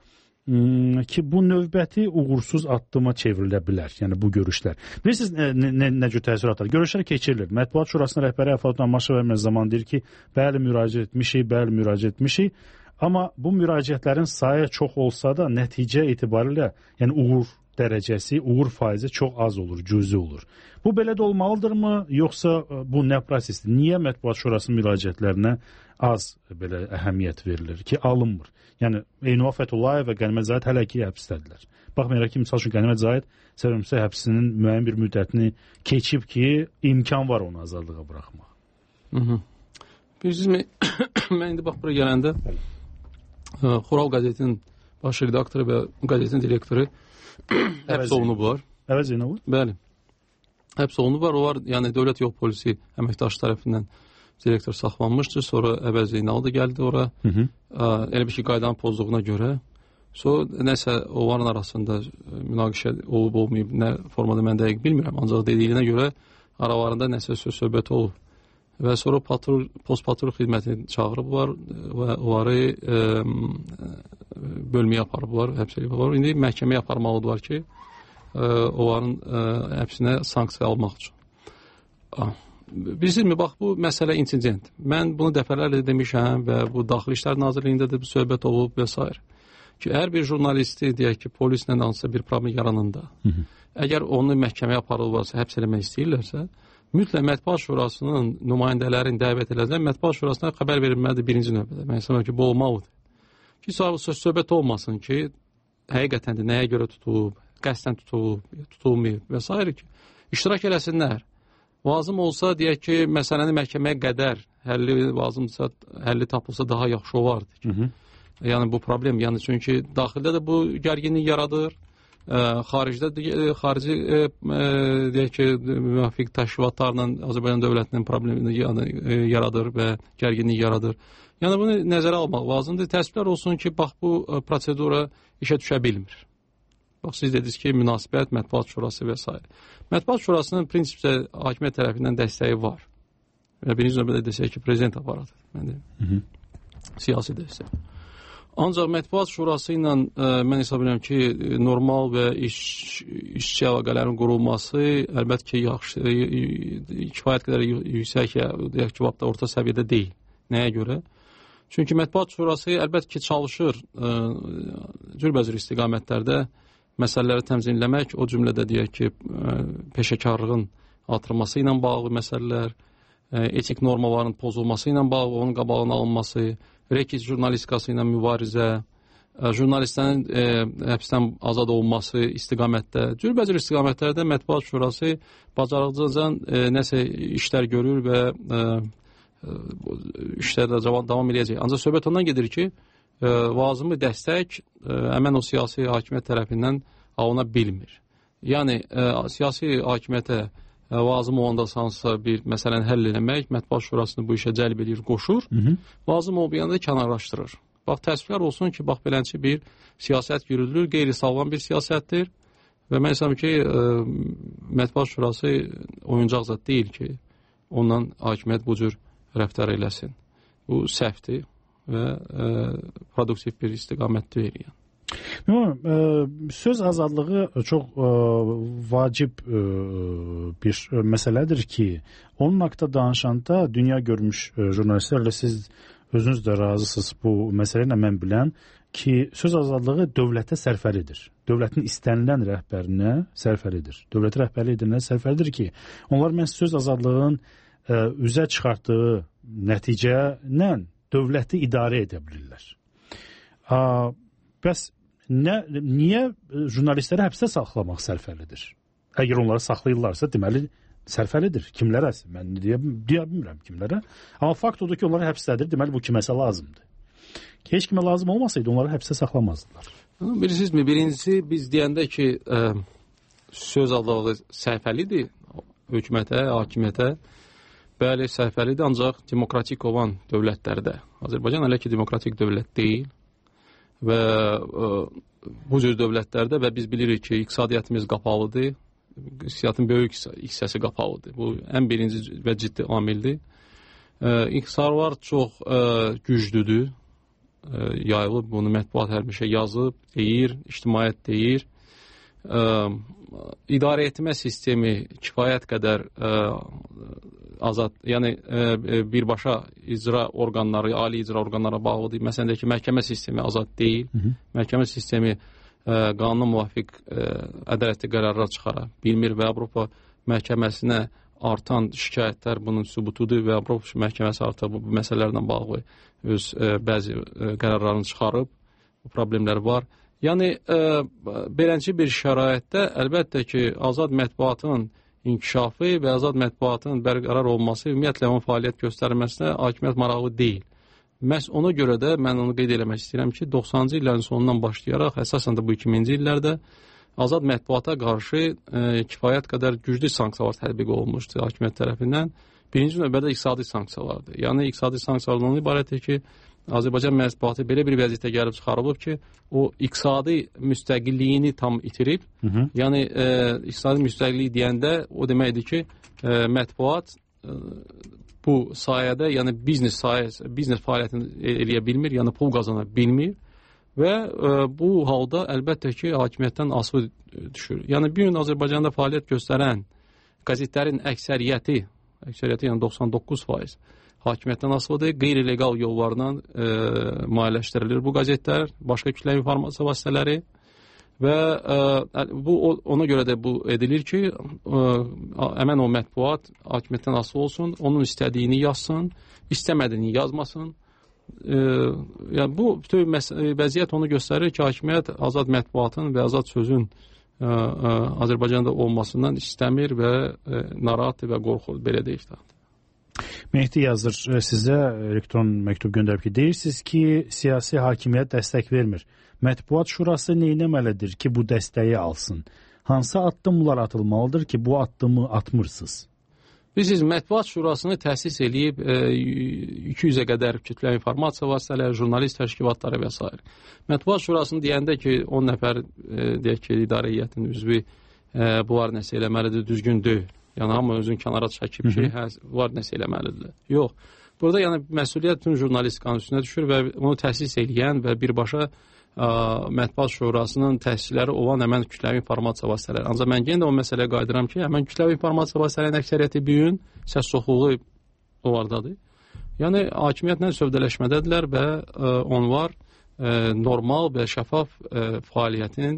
ki, bu növbəti uğursuz addıma çevrilə bilər, yəni bu görüşlər. Bilirsiniz, nə, nə, nə cür təəssüratlar? Görüşlər keçirilir. Mətbuat Şurasının rəhbəri Əfadun Amaşov əməz zaman deyir ki, bəli müraciət etmişik, bəli müraciət etmişik, amma bu müraciətlərin sayı çox olsa da nəticə etibarilə, yəni uğur dərəcəsi, uğur faizi çox az olur, cüzi olur. Bu belə də olmalıdırmı, yoxsa bu nə prosesdir? Niyə Mətbuat Şurasının müraciətlərinə az belə əhəmiyyət verilir ki, alınmır? Yəni, Eynua Fəthullayev və Qənimət Zahid hələ ki, həbsdədirlər. Baxmayaraq ki, misal üçün Qənimət Zahid səbəbimsə həbsinin müəyyən bir müddətini keçib ki, imkan var onu azadlığa buraxmaq. Bilirsiniz, mən indi bax, bura gələndə Xoral qəzetinin baş redaktoru və qəzetin direktoru həbs olunublar. Əvəz Zeynalov? Bəli. Həbs olunublar. Onlar, yəni dövlət yol polisi əməkdaşı tərəfindən direktor saxlanmışdır. Sonra Əvəz Zeynalov da gəldi ora. Hı -hı. Elə bir ki, qaydanın pozduğuna görə. Sonra nəsə onların arasında münaqişə olub olmayıb, nə formada mən dəqiq bilmirəm. Ancaq dediyinə görə aralarında nəsə söz-söhbət olub. Və sonra patrul, post-patrul xidmətini çağırıblar və onları e, bölməyə aparıblar, həbs ediblər. İndi məhkəməyə aparmalıdırlar ki, e, onların e, həbsinə sanksiya almaq üçün. Bilirsiniz, bax, bu məsələ insident. Mən bunu dəfələrlə demişəm və bu Daxili İşlər Nazirliyində də bir söhbət olub və s. Ki, hər bir jurnalisti, deyək ki, polislə hansısa bir problem yaranında, hı -hı. əgər onu məhkəməyə aparılırsa, həbs eləmək istəyirlərsə, mütləq Mətbuat Şurasının nümayəndələrini dəvət edəcək, Mətbuat Şurasına xəbər verilməlidir birinci növbədə. Mən istəyirəm ki, bu olmalıdır. Ki, söhbət olmasın ki, həqiqətən də nəyə görə tutulub, qəsdən tutulub, tutulmayıb və s. ki, iştirak eləsinlər. Lazım olsa, deyək ki, məsələni məhkəməyə qədər həlli lazımdırsa, həlli tapılsa daha yaxşı olardı. Hı -hı. Yəni, bu problem, yəni çünki daxildə də bu gərginlik yaradır. Ə, xaricdə ə, xarici ə, ə, deyək ki, müvafiq təşkilatlarla Azərbaycan dövlətinin problemini yəni, ə, yaradır və gərginlik yaradır. Yəni bunu nəzərə almaq lazımdır. Təəssüflər olsun ki, bax bu ə, prosedura işə düşə bilmir. Bax siz dediniz ki, münasibət, Mətbuat Şurası və s. Mətbuat Şurasının prinsipcə hakimiyyət tərəfindən dəstəyi var. Və birinci növbədə desək ki, prezident aparatı. Mən deyim. Siyasi dəstək. Ancaq Mətbuat Şurası ilə ə, mən hesab edirəm ki, normal və iş, işçi əlaqələrin qurulması əlbəttə ki, yaxşı, kifayət qədər yüksək, deyək ki, orta səviyyədə deyil. Nəyə görə? Çünki Mətbuat Şurası əlbəttə ki, çalışır ə, cürbəcür istiqamətlərdə məsələləri təmzinləmək, o cümlədə deyək ki, ə, peşəkarlığın artırılması ilə bağlı məsələlər, etik normaların pozulması ilə bağlı onun qabağının alınması, rekit jurnalistikası ilə mübarizə, jurnalistlərin e, həbsdən azad olunması istiqamətdə, cürbəcür istiqamətlərdə Mətbuat Şurası bacarıqlıca e, nəsə işlər görür və e, işlərdə davam edəcək. Ancaq söhbət ondan gedir ki, e, lazımı dəstək e, həmən o siyasi hakimiyyət tərəfindən alına bilmir. Yəni, e, siyasi hakimiyyətə e, lazım olanda hansısa bir məsələni həll eləmək, Mətbuat Şurasını bu işə cəlb edir, qoşur, hı -hı. lazım olmayan da kənarlaşdırır. Bax, təəssüflər olsun ki, bax, belənçi bir siyasət yürüdülür, qeyri-sağlam bir siyasətdir və mən hesabım ki, e, Mətbuat Şurası oyuncaq zad deyil ki, ondan hakimiyyət bu cür rəftar eləsin. Bu səhvdir və e, produktiv bir istiqamət deyil. Yəni. Yox, e, söz azadlığı çox e, vacib e, bir məsələdir ki, onun haqqında danışanda dünya görmüş e, jurnalistlərlə siz özünüz də razısınız bu məsələ ilə mən bilən ki, söz azadlığı dövlətə sərfəlidir. Dövlətin istənilən rəhbərinə sərfəlidir. Dövlət rəhbərliyi edilənə sərfəlidir ki, onlar məhz söz azadlığının ə, üzə çıxartdığı nəticə ilə dövləti idarə edə bilirlər. Ə, bəs nə, niyə jurnalistləri həbsə saxlamaq sərfəlidir? Əgər onları saxlayırlarsa, deməli, sərfəlidir. Kimlərə? Mən deyə, deyə bilmirəm kimlərə. Amma fakt odur ki, onları həbsdədir. Deməli, bu kiməsə lazımdır. Heç kimə lazım olmasaydı, onları həbsə saxlamazdılar. Bilirsiniz mi? Birincisi, biz deyəndə ki, ə, söz azadlığı sərfəlidir hökumətə, hakimiyyətə. Bəli, sərfəlidir, ancaq demokratik olan dövlətlərdə. Azərbaycan hələ ki, demokratik dövlət deyil. Və ə, bu cür dövlətlərdə və biz bilirik ki, iqtisadiyyatımız qapalıdır. İqtisadiyyatın böyük hissəsi qapalıdır. Bu, ən birinci və ciddi amildir. İqtisarlar çox ə, güclüdür. Ə, yayılıb, bunu mətbuat həmişə yazıb, deyir, ictimaiyyət deyir. Ə, idarə etmə sistemi kifayət qədər ə, azad, yəni ə, birbaşa icra orqanları, ali icra orqanlara bağlıdır. Məsələn, ki, məhkəmə sistemi azad deyil. Hı -hı. Məhkəmə sistemi qanuna müvafiq ədalətli qərarlar çıxara bilmir və Avropa məhkəməsinə artan şikayətlər bunun sübutudur və Avropa məhkəməsi artıq bu, bu məsələlərlə bağlı öz ə, bəzi ə, qərarlarını çıxarıb. Bu problemlər var. Yəni, ə, beləncə bir şəraitdə əlbəttə ki, azad mətbuatın inkişafı və azad mətbuatın bərqərar olması, ümumiyyətlə onun fəaliyyət göstərməsinə hakimiyyət maraqlı deyil. Məhz ona görə də mən onu qeyd eləmək istəyirəm ki, doxsanıncı illərin sonundan başlayaraq, əsasən də bu iki minci illərdə azad mətbuata qarşı e, kifayət qədər güclü sanksiyalar tətbiq olunmuşdur hakimiyyət tərəfindən. Birinci növbədə iqtisadi sanksiyalardır. Yəni, iqtisadi sanksiyalardan ibarətdir ki, Azərbaycan mətbuatı belə bir vəziyyətə gəlib çıxarılıb ki, o iqtisadi müstəqilliyini tam itirib. Hı -hı. Yəni, e, iqtisadi müstəqillik deyəndə o deməkdir ki, e, mətbuat e, bu sayədə, yəni biznes sayəsi, biznes fəaliyyətini eləyə bilmir, yəni pul qazana bilmir və e, bu halda əlbəttə ki, hakimiyyətdən asılı düşür. Yəni, bir gün Azərbaycanda fəaliyyət göstərən qəzetlərin əksəriyyəti, əksəriyyəti yəni doxsan doqquz faiz hakimiyyətdən asılıdır, qeyri-legal yollarla e, maliyyələşdirilir bu qəzetlər, başqa kütləvi informasiya vasitələri və e, bu ona görə də bu edilir ki, e, həmən o mətbuat hakimiyyətdən asılı olsun, onun istədiyini yazsın, istəmədiyini yazmasın. E, yəni bu bütün vəziyyət onu göstərir ki, hakimiyyət azad mətbuatın və azad sözün e, e, Azərbaycanda olmasından istəmir və e, narahatdır və qorxur, belə deyək də. Mehdi yazır sizə elektron məktub göndərib ki, deyirsiniz ki, siyasi hakimiyyət dəstək vermir. Mətbuat Şurası neynəməlidir ki, bu dəstəyi alsın? Hansı addımlar atılmalıdır ki, bu addımı atmırsınız? Biz Mətbuat Şurasını təsis edib e, iki yüzə qədər kütləvi informasiya vasitələri, jurnalist təşkilatları və s. Mətbuat Şurasını deyəndə ki, on nəfər e, deyək ki, idarə heyətinin üzvü e, bunlar nəsə eləməlidir, düzgün deyil. Yəni, hamı özün kənara çəkib ki, hə, var nəsə eləməlidirlər. Yox. Burada yəni, məsuliyyət bütün jurnalistikanın üstünə düşür və onu təsis edən və birbaşa ə, Mətbuat Şurasının təsisləri olan həmən kütləvi informasiya vasitələri. Ancaq mən yenə də o məsələyə qayıdıram ki, həmən kütləvi informasiya vasitələrinin əksəriyyəti bir gün səs çoxluğu onlardadır. Yəni, hakimiyyətlə sövdələşmədədirlər və ə, onlar ə, normal və şəffaf ə, fəaliyyətin ə,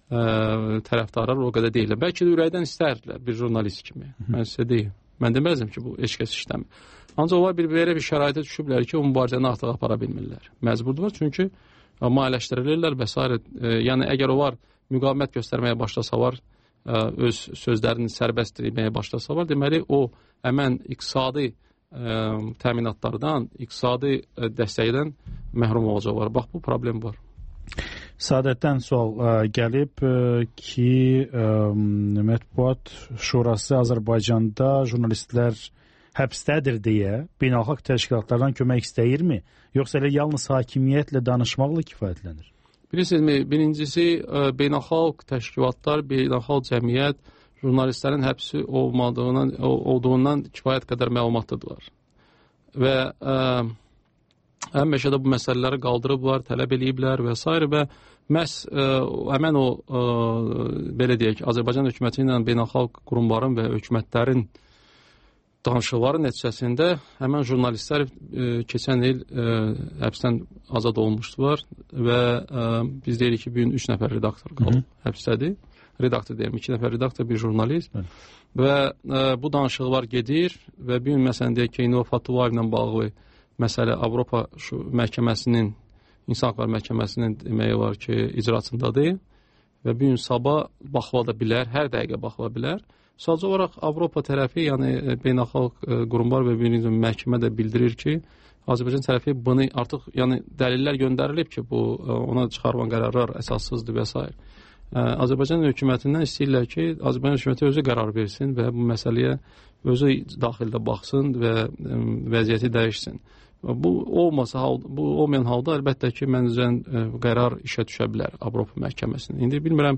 ə, tərəfdarlar o qədər deyirlər. Bəlkə də ürəkdən istərdilər bir jurnalist kimi. Hı -hı. Mən sizə deyim. Mən deməzdim ki, bu heç kəs işləmir. Ancaq onlar bir belə bir şəraitə düşüblər ki, o mübarizəni artıq apara bilmirlər. Məcburdular, çünki maliyyələşdirilirlər və s. E, yəni əgər onlar müqavimət göstərməyə başlasalar, e, öz sözlərini sərbəst deməyə başlasalar, deməli o həmən iqtisadi e, təminatlardan, iqtisadi e, dəstəkdən məhrum olacaqlar. Bax, bu problem var. Sadətdən sual ə, gəlib ə, ki, ə, Mətbuat Şurası Azərbaycanda jurnalistlər həbsdədir deyə beynəlxalq təşkilatlardan kömək istəyirmi? Yoxsa elə yalnız hakimiyyətlə danışmaqla kifayətlənir? Bilirsiniz, birincisi ə, beynəlxalq təşkilatlar, beynəlxalq cəmiyyət jurnalistlərin həbsi olmadığından, olduğundan kifayət qədər məlumatlıdırlar. Və ə, həmişə də bu məsələləri qaldırıblar, tələb eləyiblər və s. və məhz ə, həmən o ə, belə deyək, Azərbaycan hökuməti ilə beynəlxalq qurumların və hökumətlərin danışıqları nəticəsində həmən jurnalistlər ə, keçən il ə, həbsdən azad olmuşdular və ə, biz deyirik ki, bugün üç nəfər redaktor qalıb həbsdədir. Redaktor deyim, iki nəfər redaktor, bir jurnalist. Hı. Və ə, bu danışıqlar gedir və bugün məsələn deyək ki, İnova Fatullayev ilə bağlı məsələ Avropa şu məhkəməsinin, İnsan Hüquqları Məhkəməsinin deməyi var ki, icrasındadır və bir gün sabah baxıla da bilər, hər dəqiqə baxıla bilər. Sadəcə olaraq Avropa tərəfi, yəni beynəlxalq qurumlar və bir məhkəmə də bildirir ki, Azərbaycan tərəfi bunu artıq, yəni dəlillər göndərilib ki, bu ona çıxarılan qərarlar əsassızdır və s. Azərbaycan hökumətindən istəyirlər ki, Azərbaycan hökuməti özü qərar versin və bu məsələyə özü daxildə baxsın və vəziyyəti dəyişsin. Bu olmasa, bu olmayan halda əlbəttə ki, məncə qərar işə düşə bilər Avropa məhkəməsinin. İndi bilmirəm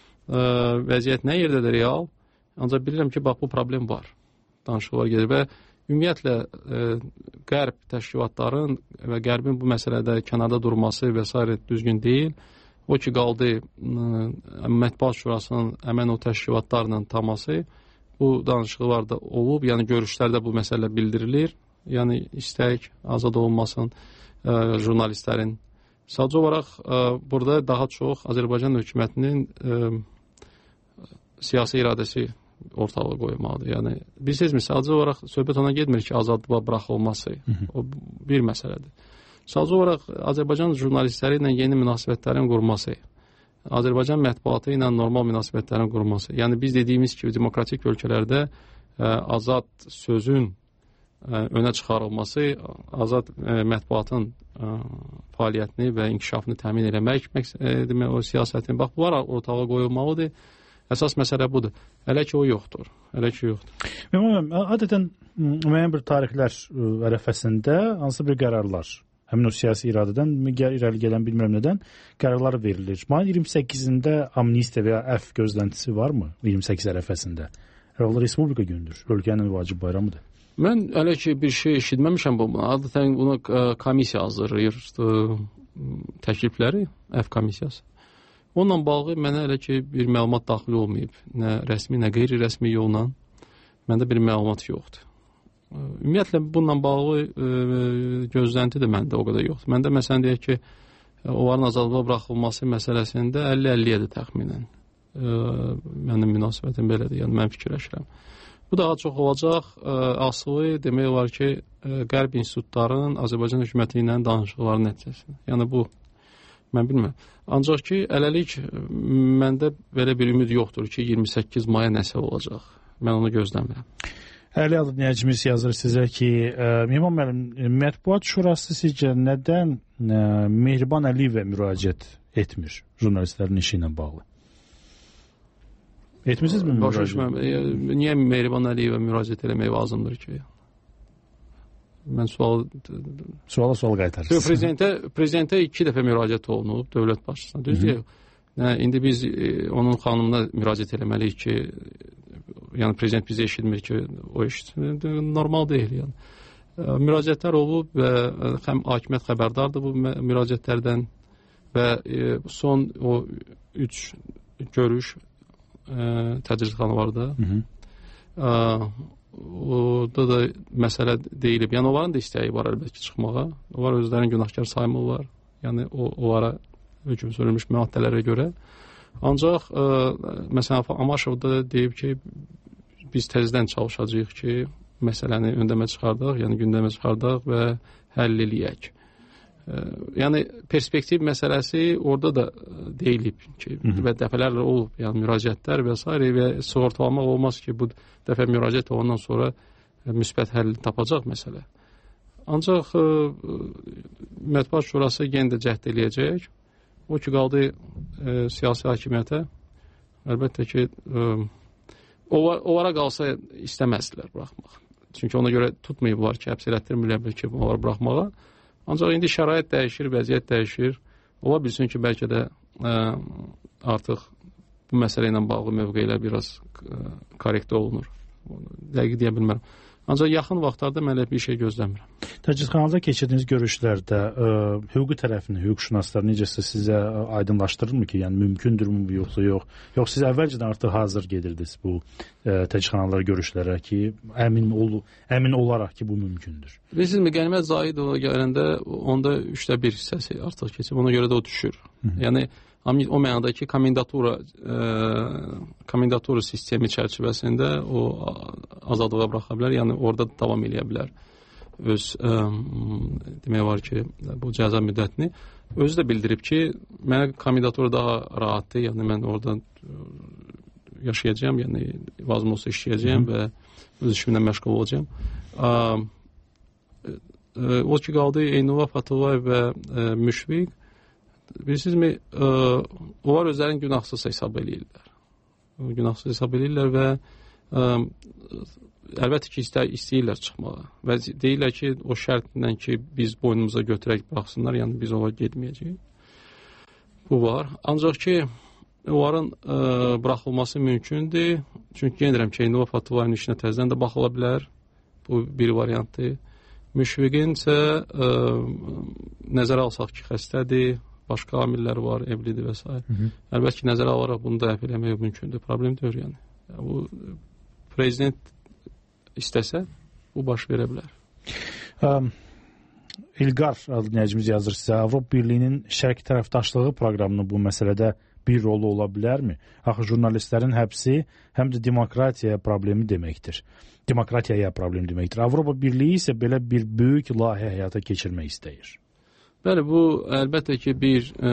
vəziyyət nə yerdədir real, ancaq bilirəm ki, bax bu problem var. Danışıqlar gedir və ümumiyyətlə qərb təşkilatların və qərbin bu məsələdə kənarda durması və s. düzgün deyil. O ki, qaldı Mətbuat Şurasının həmən o təşkilatlarla taması, bu danışıqlarda olub, yəni görüşlərdə bu məsələ bildirilir. Yəni istək azad olunmasın ə, jurnalistlərin. Sadəcə olaraq ə, burada daha çox Azərbaycan hökumətinin ə, siyasi iradəsi ortalığa qoymalıdır. Yəni bilirsiniz, sadəcə olaraq söhbət ona getmir ki, azadlığa buraxılması. O bir məsələdir. Sadəcə olaraq Azərbaycan jurnalistləri ilə yeni münasibətlərin qurması, Azərbaycan mətbuatı ilə normal münasibətlərin qurması. Yəni biz dediyimiz kimi demokratik ölkələrdə ə, azad sözün ə, önə çıxarılması, azad ə, mətbuatın ə, fəaliyyətini və inkişafını təmin eləmək demək, o siyasətin bax, bunlar ortalığa qoyulmalıdır. Əsas məsələ budur. Hələ ki o yoxdur. Hələ ki yoxdur. Ümumən, adətən müəyyən bir tarixlər ərəfəsində hansı bir qərarlar, həmin o siyasi iradədən irəli gələn bilmirəm nədən qərarlar verilir. Mayın iyirmi səkkizində amnistiya və ya əf gözləntisi varmı iyirmi səkkiz ərəfəsində? Herhalde Respublika gündür. Ölkənin vacib bayramıdır. Mən hələ ki bir şey eşitməmişəm bu. Adətən bunu komissiya hazırlayır təklifləri, əf komissiyası. Onunla bağlı mənə hələ ki bir məlumat daxil olmayıb. Nə rəsmi, nə qeyri-rəsmi yolla. Məndə bir məlumat yoxdur. Ümumiyyətlə, bununla bağlı e, gözlənti də məndə o qədər yoxdur. Məndə məsələn deyək ki, onların azadlığa buraxılması məsələsində əlli əlliyə də təxminən. E, mənim münasibətim belədir, yəni mən fikirləşirəm. Bu daha çox olacaq, e, asılı demək olar ki, e, qərb institutların Azərbaycan hökuməti ilə danışıqları nəticəsində. Yəni bu, mən bilmirəm. Ancaq ki, ələlik məndə belə bir ümid yoxdur ki, iyirmi səkkiz maya nəsə olacaq. Mən onu gözləmirəm. Əli adı dinləyicimiz yazır sizə ki, İmam müəllim, Mətbuat Şurası sizcə nədən ə, Mehriban Əliyevə müraciət etmir jurnalistlərin işi ilə bağlı? Etmirsinizmi müraciət? Niyə Mehriban Əliyevə müraciət eləmək lazımdır ki? Mən sual... Suala sual qaytarırsınız. Prezidentə, prezidentə iki dəfə müraciət olunub, dövlət başçısına. Düz deyil. İndi biz onun xanımına müraciət eləməliyik ki, yəni prezident bizi eşitmir ki, o eşitmir. Normal deyil, yəni. Müraciətlər olub və həm hakimiyyət xəbərdardır bu müraciətlərdən və son o üç görüş təcridxanalarda orada da məsələ deyilib. Yəni, onların da istəyi var əlbəttə ki, çıxmağa. Onlar özlərini günahkar saymırlar. Yəni, o, onlara hökm sürülmüş maddələrə görə. Ancaq ə, məsələn Amaşov da deyib ki, biz tezdən çalışacağıq ki, məsələni öndəmə çıxardaq, yəni gündəmə çıxardaq və həll eləyək. Ə, yəni perspektiv məsələsi orada da deyilib ki, Hı -hı. və dəfələrlə olub, yəni müraciətlər və s. və sığortalamaq olmaz ki, bu dəfə müraciət ondan sonra müsbət həll tapacaq məsələ. Ancaq ə, Mətbuat Şurası yenə də cəhd eləyəcək. O ki, qaldı ə, siyasi hakimiyyətə. Əlbəttə ki, ə, onlara qalsa istəməzdilər buraxmaq. Çünki ona görə tutmayıblar ki, həbs elətdirmirlər ki, onları buraxmağa. Ancaq indi şərait dəyişir, vəziyyət dəyişir. Ola bilsin ki, bəlkə də ə, artıq bu məsələ ilə bağlı mövqeylər biraz ə, korrektə olunur. Dəqiq deyə bilmərəm. Ancaq yaxın vaxtlarda mən elə bir şey gözləmirəm. Təcridxanada keçirdiyiniz görüşlərdə ə, hüquqi tərəfini, hüquqşünaslar necəsə sizə aydınlaşdırırmı ki, yəni mümkündürmü bu yoxsa yox? Yox, siz əvvəlcədən artıq hazır gedirdiniz bu ə, təcridxanalar görüşlərə ki, əmin ol, əmin olaraq ki, bu mümkündür. Bilirsiniz, Qənimət Zahidova gələndə onda üçdə bir hissəsi artıq keçib, ona görə də o düşür. Hı -hı. Yəni o mənada ki, komendatura ə, komendatura sistemi çərçivəsində o azadlığa buraxa bilər, yəni orada davam edə bilər. Öz ə, demək var ki, bu cəza müddətini özü də bildirib ki, mənə komendatura daha rahatdır, yəni mən orada yaşayacağam, yəni vazım olsa işləyəcəyəm və öz işimlə məşğul olacağam. Ə, ə, o ki, qaldı Eynullah Fətullah və ə, Müşfiq. Bilirsinizmi, ə, onlar özlərini günahsız hesab edirlər. Günahsız hesab edirlər və ə, əlbəttə ki, istə, istəyirlər çıxmağa. Və deyirlər ki, o şərtlə ki, biz boynumuza götürək baxsınlar, yəni biz ora getməyəcəyik. Bu var. Ancaq ki, onların ə, buraxılması mümkündür. Çünki yenə deyirəm ki, Eynullah Fəthullahın işinə təzədən də baxıla bilər. Bu bir variantdır. Müşfiqin isə ə, nəzərə alsaq ki, xəstədir, başqa amillər var, evlidir və s. Əlbəttə ki, nəzərə alaraq bunu da əf eləmək mümkündür. Problem deyil yəni. Bu prezident istəsə, bu baş verə bilər. Um, İlqar adlı dinləyicimiz yazır sizə, Avropa Birliyinin şərq tərəfdaşlığı proqramının bu məsələdə bir rolu ola bilərmi? Axı jurnalistlərin həbsi həm də demokratiya problemi deməkdir. Demokratiyaya problem deməkdir. Avropa Birliyi isə belə bir böyük layihə həyata keçirmək istəyir. Bəli, bu əlbəttə ki, bir ə,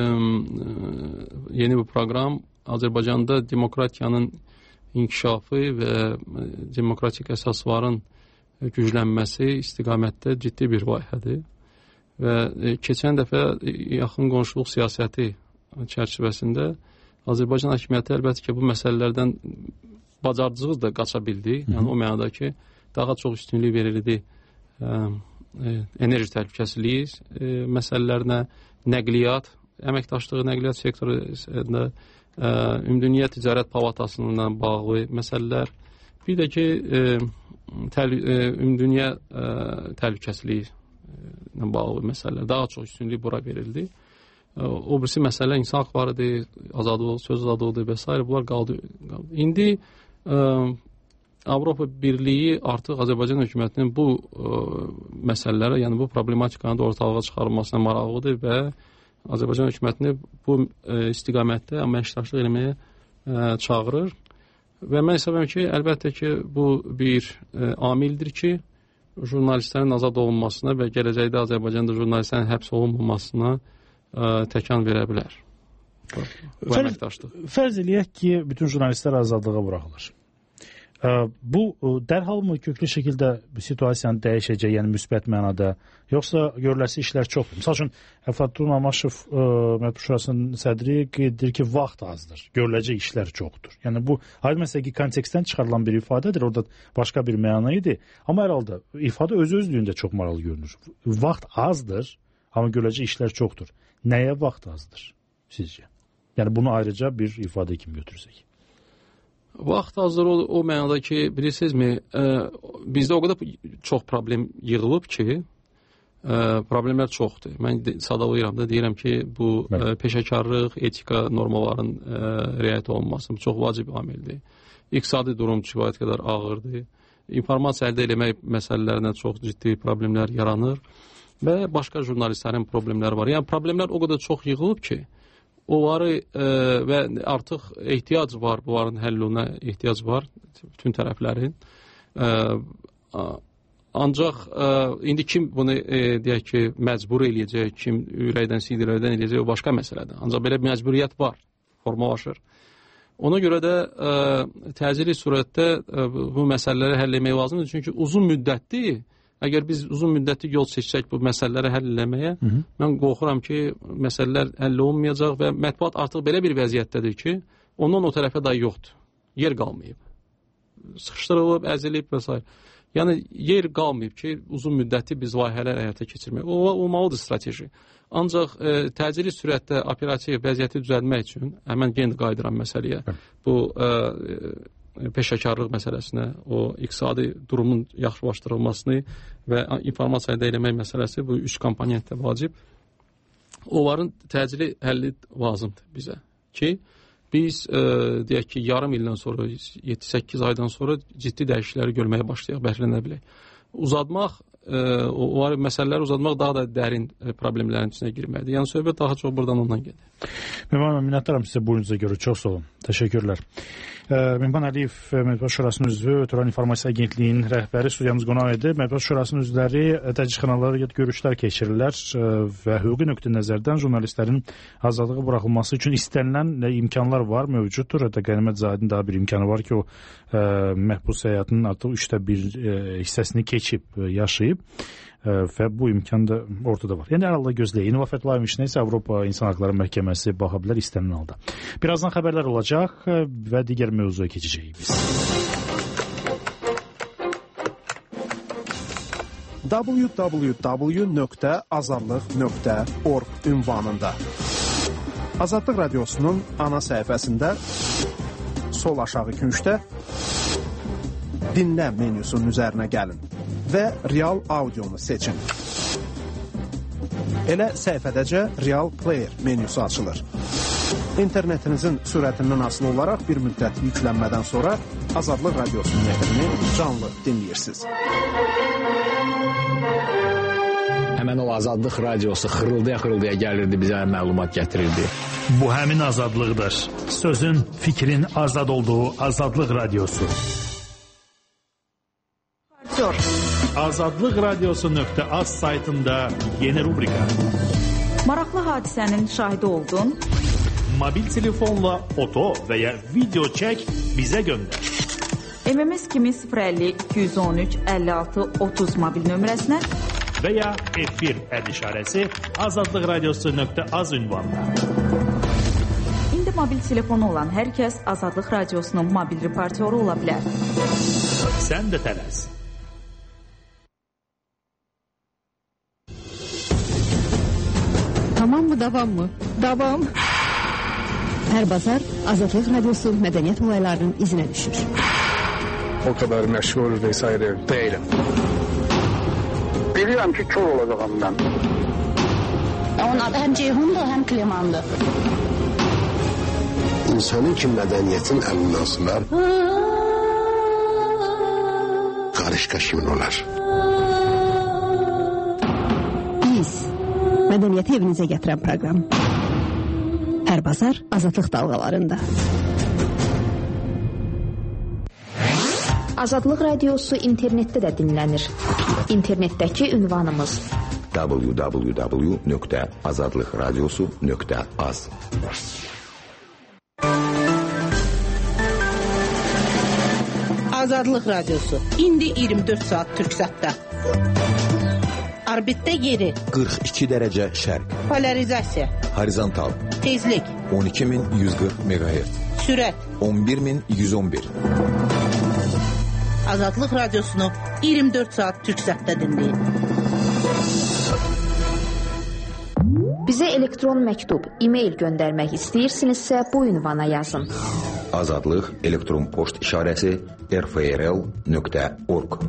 yeni bir proqram Azərbaycanda demokratiyanın inkişafı və demokratik əsasların güclənməsi istiqamətdə ciddi bir layihədir. Və keçən dəfə yaxın qonşuluq siyasəti çərçivəsində Azərbaycan hakimiyyəti əlbəttə ki, bu məsələlərdən bacardıcımız da qaça bildi. Yəni o mənada ki, daha çox üstünlük verildi ə, enerji təhlükəsizliyi e, məsələlərinə, nəqliyyat, əməkdaşlığı nəqliyyat sektorunda e, Ümumdünya Ticarət Palatasından bağlı məsələlər, bir də ki, e, təl, e, Ümumdünya e, təhlükəsizliyi ilə bağlı məsələlər, daha çox üstünlük bura verildi. E, o birisi məsələ insan haqlarıdır, azadlıq, söz azadlığıdır və s. Bunlar qaldı. İndi e, Avropa Birliyi artıq Azərbaycan hökumətinin bu ə, məsələlərə, yəni bu problematikanı da ortalığa çıxarılmasına maraqlıdır və Azərbaycan hökumətini bu ə, istiqamətdə əməkdaşlıq eləməyə ə, çağırır. Və mən hesab edirəm ki, əlbəttə ki, bu bir ə, amildir ki, jurnalistlərin azad olunmasına və gələcəkdə Azərbaycanda jurnalistlərin həbs olunmamasına ə, təkan verə bilər. Bu, bu Fərz, əməkdaşlıq. Fərz eləyək ki, bütün jurnalistlər azadlığa buraxılır. Bu dərhal mı köklü şəkildə situasiyanı dəyişəcək, yəni müsbət mənada, yoxsa görüləsi işlər çoxdur? Məsəl üçün, Əflatun Mamaşov Mətbuat Şurasının sədri qeyd edir ki, vaxt azdır, görüləcək işlər çoxdur. Yəni bu, aydın məsələ ki, kontekstdən çıxarılan bir ifadədir, orada başqa bir məna idi. Amma hər halda ifadə öz-özlüyündə çox maraqlı görünür. Vaxt azdır, amma görüləcək işlər çoxdur. Nəyə vaxt azdır sizcə? Yəni bunu ayrıca bir ifadə kimi götürsək. Vaxt hazır o, o mənada ki, bilirsinizmi, ə, bizdə o qədər çox problem yığılıb ki, ə, problemlər çoxdur. Mən sadalayıram da, deyirəm ki, bu ə, peşəkarlıq, etika normaların ə, riayət olunması çox vacib amildir. İqtisadi durum kifayət qədər ağırdır. İnformasiya əldə eləmək məsələlərinə çox ciddi problemlər yaranır və başqa jurnalistlərin problemləri var. Yəni, problemlər o qədər çox yığılıb ki, onları e, və artıq ehtiyac var, bunların həlluna ehtiyac var bütün tərəflərin. E, ancaq e, indi kim bunu e, deyək ki, məcbur eləyəcək, kim ürəkdən sildirəkdən eləyəcək, o başqa məsələdir. Ancaq belə bir məcburiyyət var, formalaşır. Ona görə də e, təcili surətdə e, bu məsələləri həll etmək lazımdır. Çünki uzun müddətli, əgər biz uzun müddətli yol seçsək bu məsələləri həll eləməyə, hı -hı. mən qorxuram ki, məsələlər həll olmayacaq və mətbuat artıq belə bir vəziyyətdədir ki, ondan o tərəfə daha yoxdur. Yer qalmayıb. Sıxışdırılıb, əzilib və s. Yəni, yer qalmayıb ki, uzun müddətli biz layihələr həyata keçirmək. O, olmalıdır strateji. Ancaq e, təcili sürətdə operativ vəziyyəti düzəlmək üçün, həmən yenə qayıdıram məsələyə, bu e, peşəkarlıq məsələsinə, o iqtisadi durumun yaxşılaşdırılmasını və informasiya əldə etmək məsələsi bu üç komponentdə vacib. Onların təcili həlli lazımdır bizə ki, biz e, deyək ki, yarım ildən sonra, yeddi səkkiz aydan sonra ciddi dəyişiklikləri görməyə başlayaq, bəhrələnə bilək. Uzatmaq, e, o, o məsələləri uzatmaq daha da dərin e, problemlərin içinə girməkdir. Yəni söhbət daha çox buradan ondan gedir. Mehman, minnətdaram sizə buyunuza görə. Çox sağ olun. Təşəkkürlər. Mehman Əliyev, Mətbuat Şurasının üzvü, Ötürən İnformasiya Agentliyinin rəhbəri studiyamız qonaq idi. Mətbuat Şurasının üzvləri təcridxanalara görüşlər keçirirlər və hüquqi nöqteyi nəzərdən jurnalistlərin azadlığa buraxılması üçün istənilən imkanlar var, mövcuddur. Hətta Qənimət Zahidin daha bir imkanı var ki, o məhbus həyatının artıq üçdə bir hissəsini keçib, yaşayıb. Və bu imkan da ortada var. Yəni, hər halda gözləyin. İnova Fətlayev işinə isə Avropa İnsan Haqları Məhkəməsi baxa bilər istənilən halda. Birazdan xəbərlər olacaq və digər mövzuya keçəcəyik biz. w w w nöqtə azadlıq nöqtə org ünvanında Azadlıq Radiosunun ana səhifəsində sol aşağı küncdə dinlə menyusunun üzərinə gəlin və real audionu seçin. Elə səhifədəcə Real Player menyusu açılır. İnternetinizin sürətindən asılı olaraq bir müddət yüklənmədən sonra Azadlıq Radiosunun efrini canlı dinləyirsiniz. Həmən o Azadlıq Radiosu xırıldaya-xırıldaya gəlirdi, bizə məlumat gətirirdi. Bu həmin azadlıqdır. Sözün, fikrin azad olduğu Azadlıq Radiosu. Azadlıq Radiosu nöqtə az saytında yeni rubrika. Maraqlı hadisənin şahidi oldun. Mobil telefonla foto və ya video çək, bizə göndər. M M S kimi sıfır əlli iki yüz on üç əlli altı otuz mobil nömrəsinə və ya F bir əd işarəsi Azadlıq Radiosu nöqtə az ünvanına. İndi mobil telefonu olan hər kəs Azadlıq Radiosunun mobil reportyoru ola bilər. Sən də tələs. Tamam mı, davam mı? Davam. Hər bazar Azadlıq Radiosu mədəniyyət olaylarının izinə düşür. O kadar məşğul vesaire değilim. Biliyorum ki kör olacağım ben. Onun adı həm Ceyhundur, həm Klemandır. İnsanın ki mədəniyyətin əlindən asılar, qarışqa kimin olar? Biz, mədəniyyəti evinizə gətirən proqram. Hər bazar Azadlıq dalğalarında. Azadlıq Radiosu internetdə də dinlənir. İnternetdəki ünvanımız w w w nöqtə azadlıq radiosu nöqtə az. Azadlıq Radiosu indi iyirmi dörd saat Türksatda. Orbitdə yeri qırx iki dərəcə şərq. Polarizasiya Horizontal tezlik on iki min yüz qırx meqahertz. Sürət on bir min yüz on bir. Azadlıq Radiosunu iyirmi dörd saat Türksatda dinləyin. Bizə elektron məktub, e-mail göndərmək istəyirsinizsə bu ünvana yazın. Azadlıq elektron poçt işarəsi r f r l nöqtə org.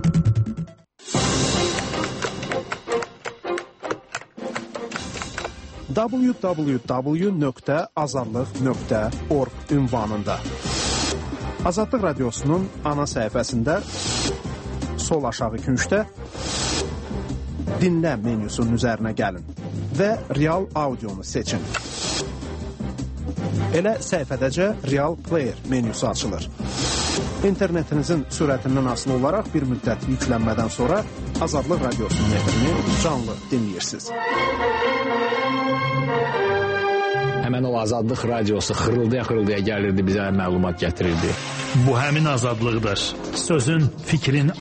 w w w nöqtə azadlıq nöqtə org ünvanında Azadlıq Radiosunun ana səhifəsində sol aşağı küncdə dinlə menyusunun üzərinə gəlin və real audionu seçin. Elə səhifədəcə Real Player menyusu açılır. İnternetinizin sürətindən asılı olaraq bir müddət yüklənmədən sonra Azadlıq Radiosunun efrini canlı dinləyirsiniz. Həmən o Azadlıq Radiosu xırıldaya-xırıldaya gəlirdi, bizə məlumat gətirirdi. Bu həmin azadlıqdır. Sözün, fikrin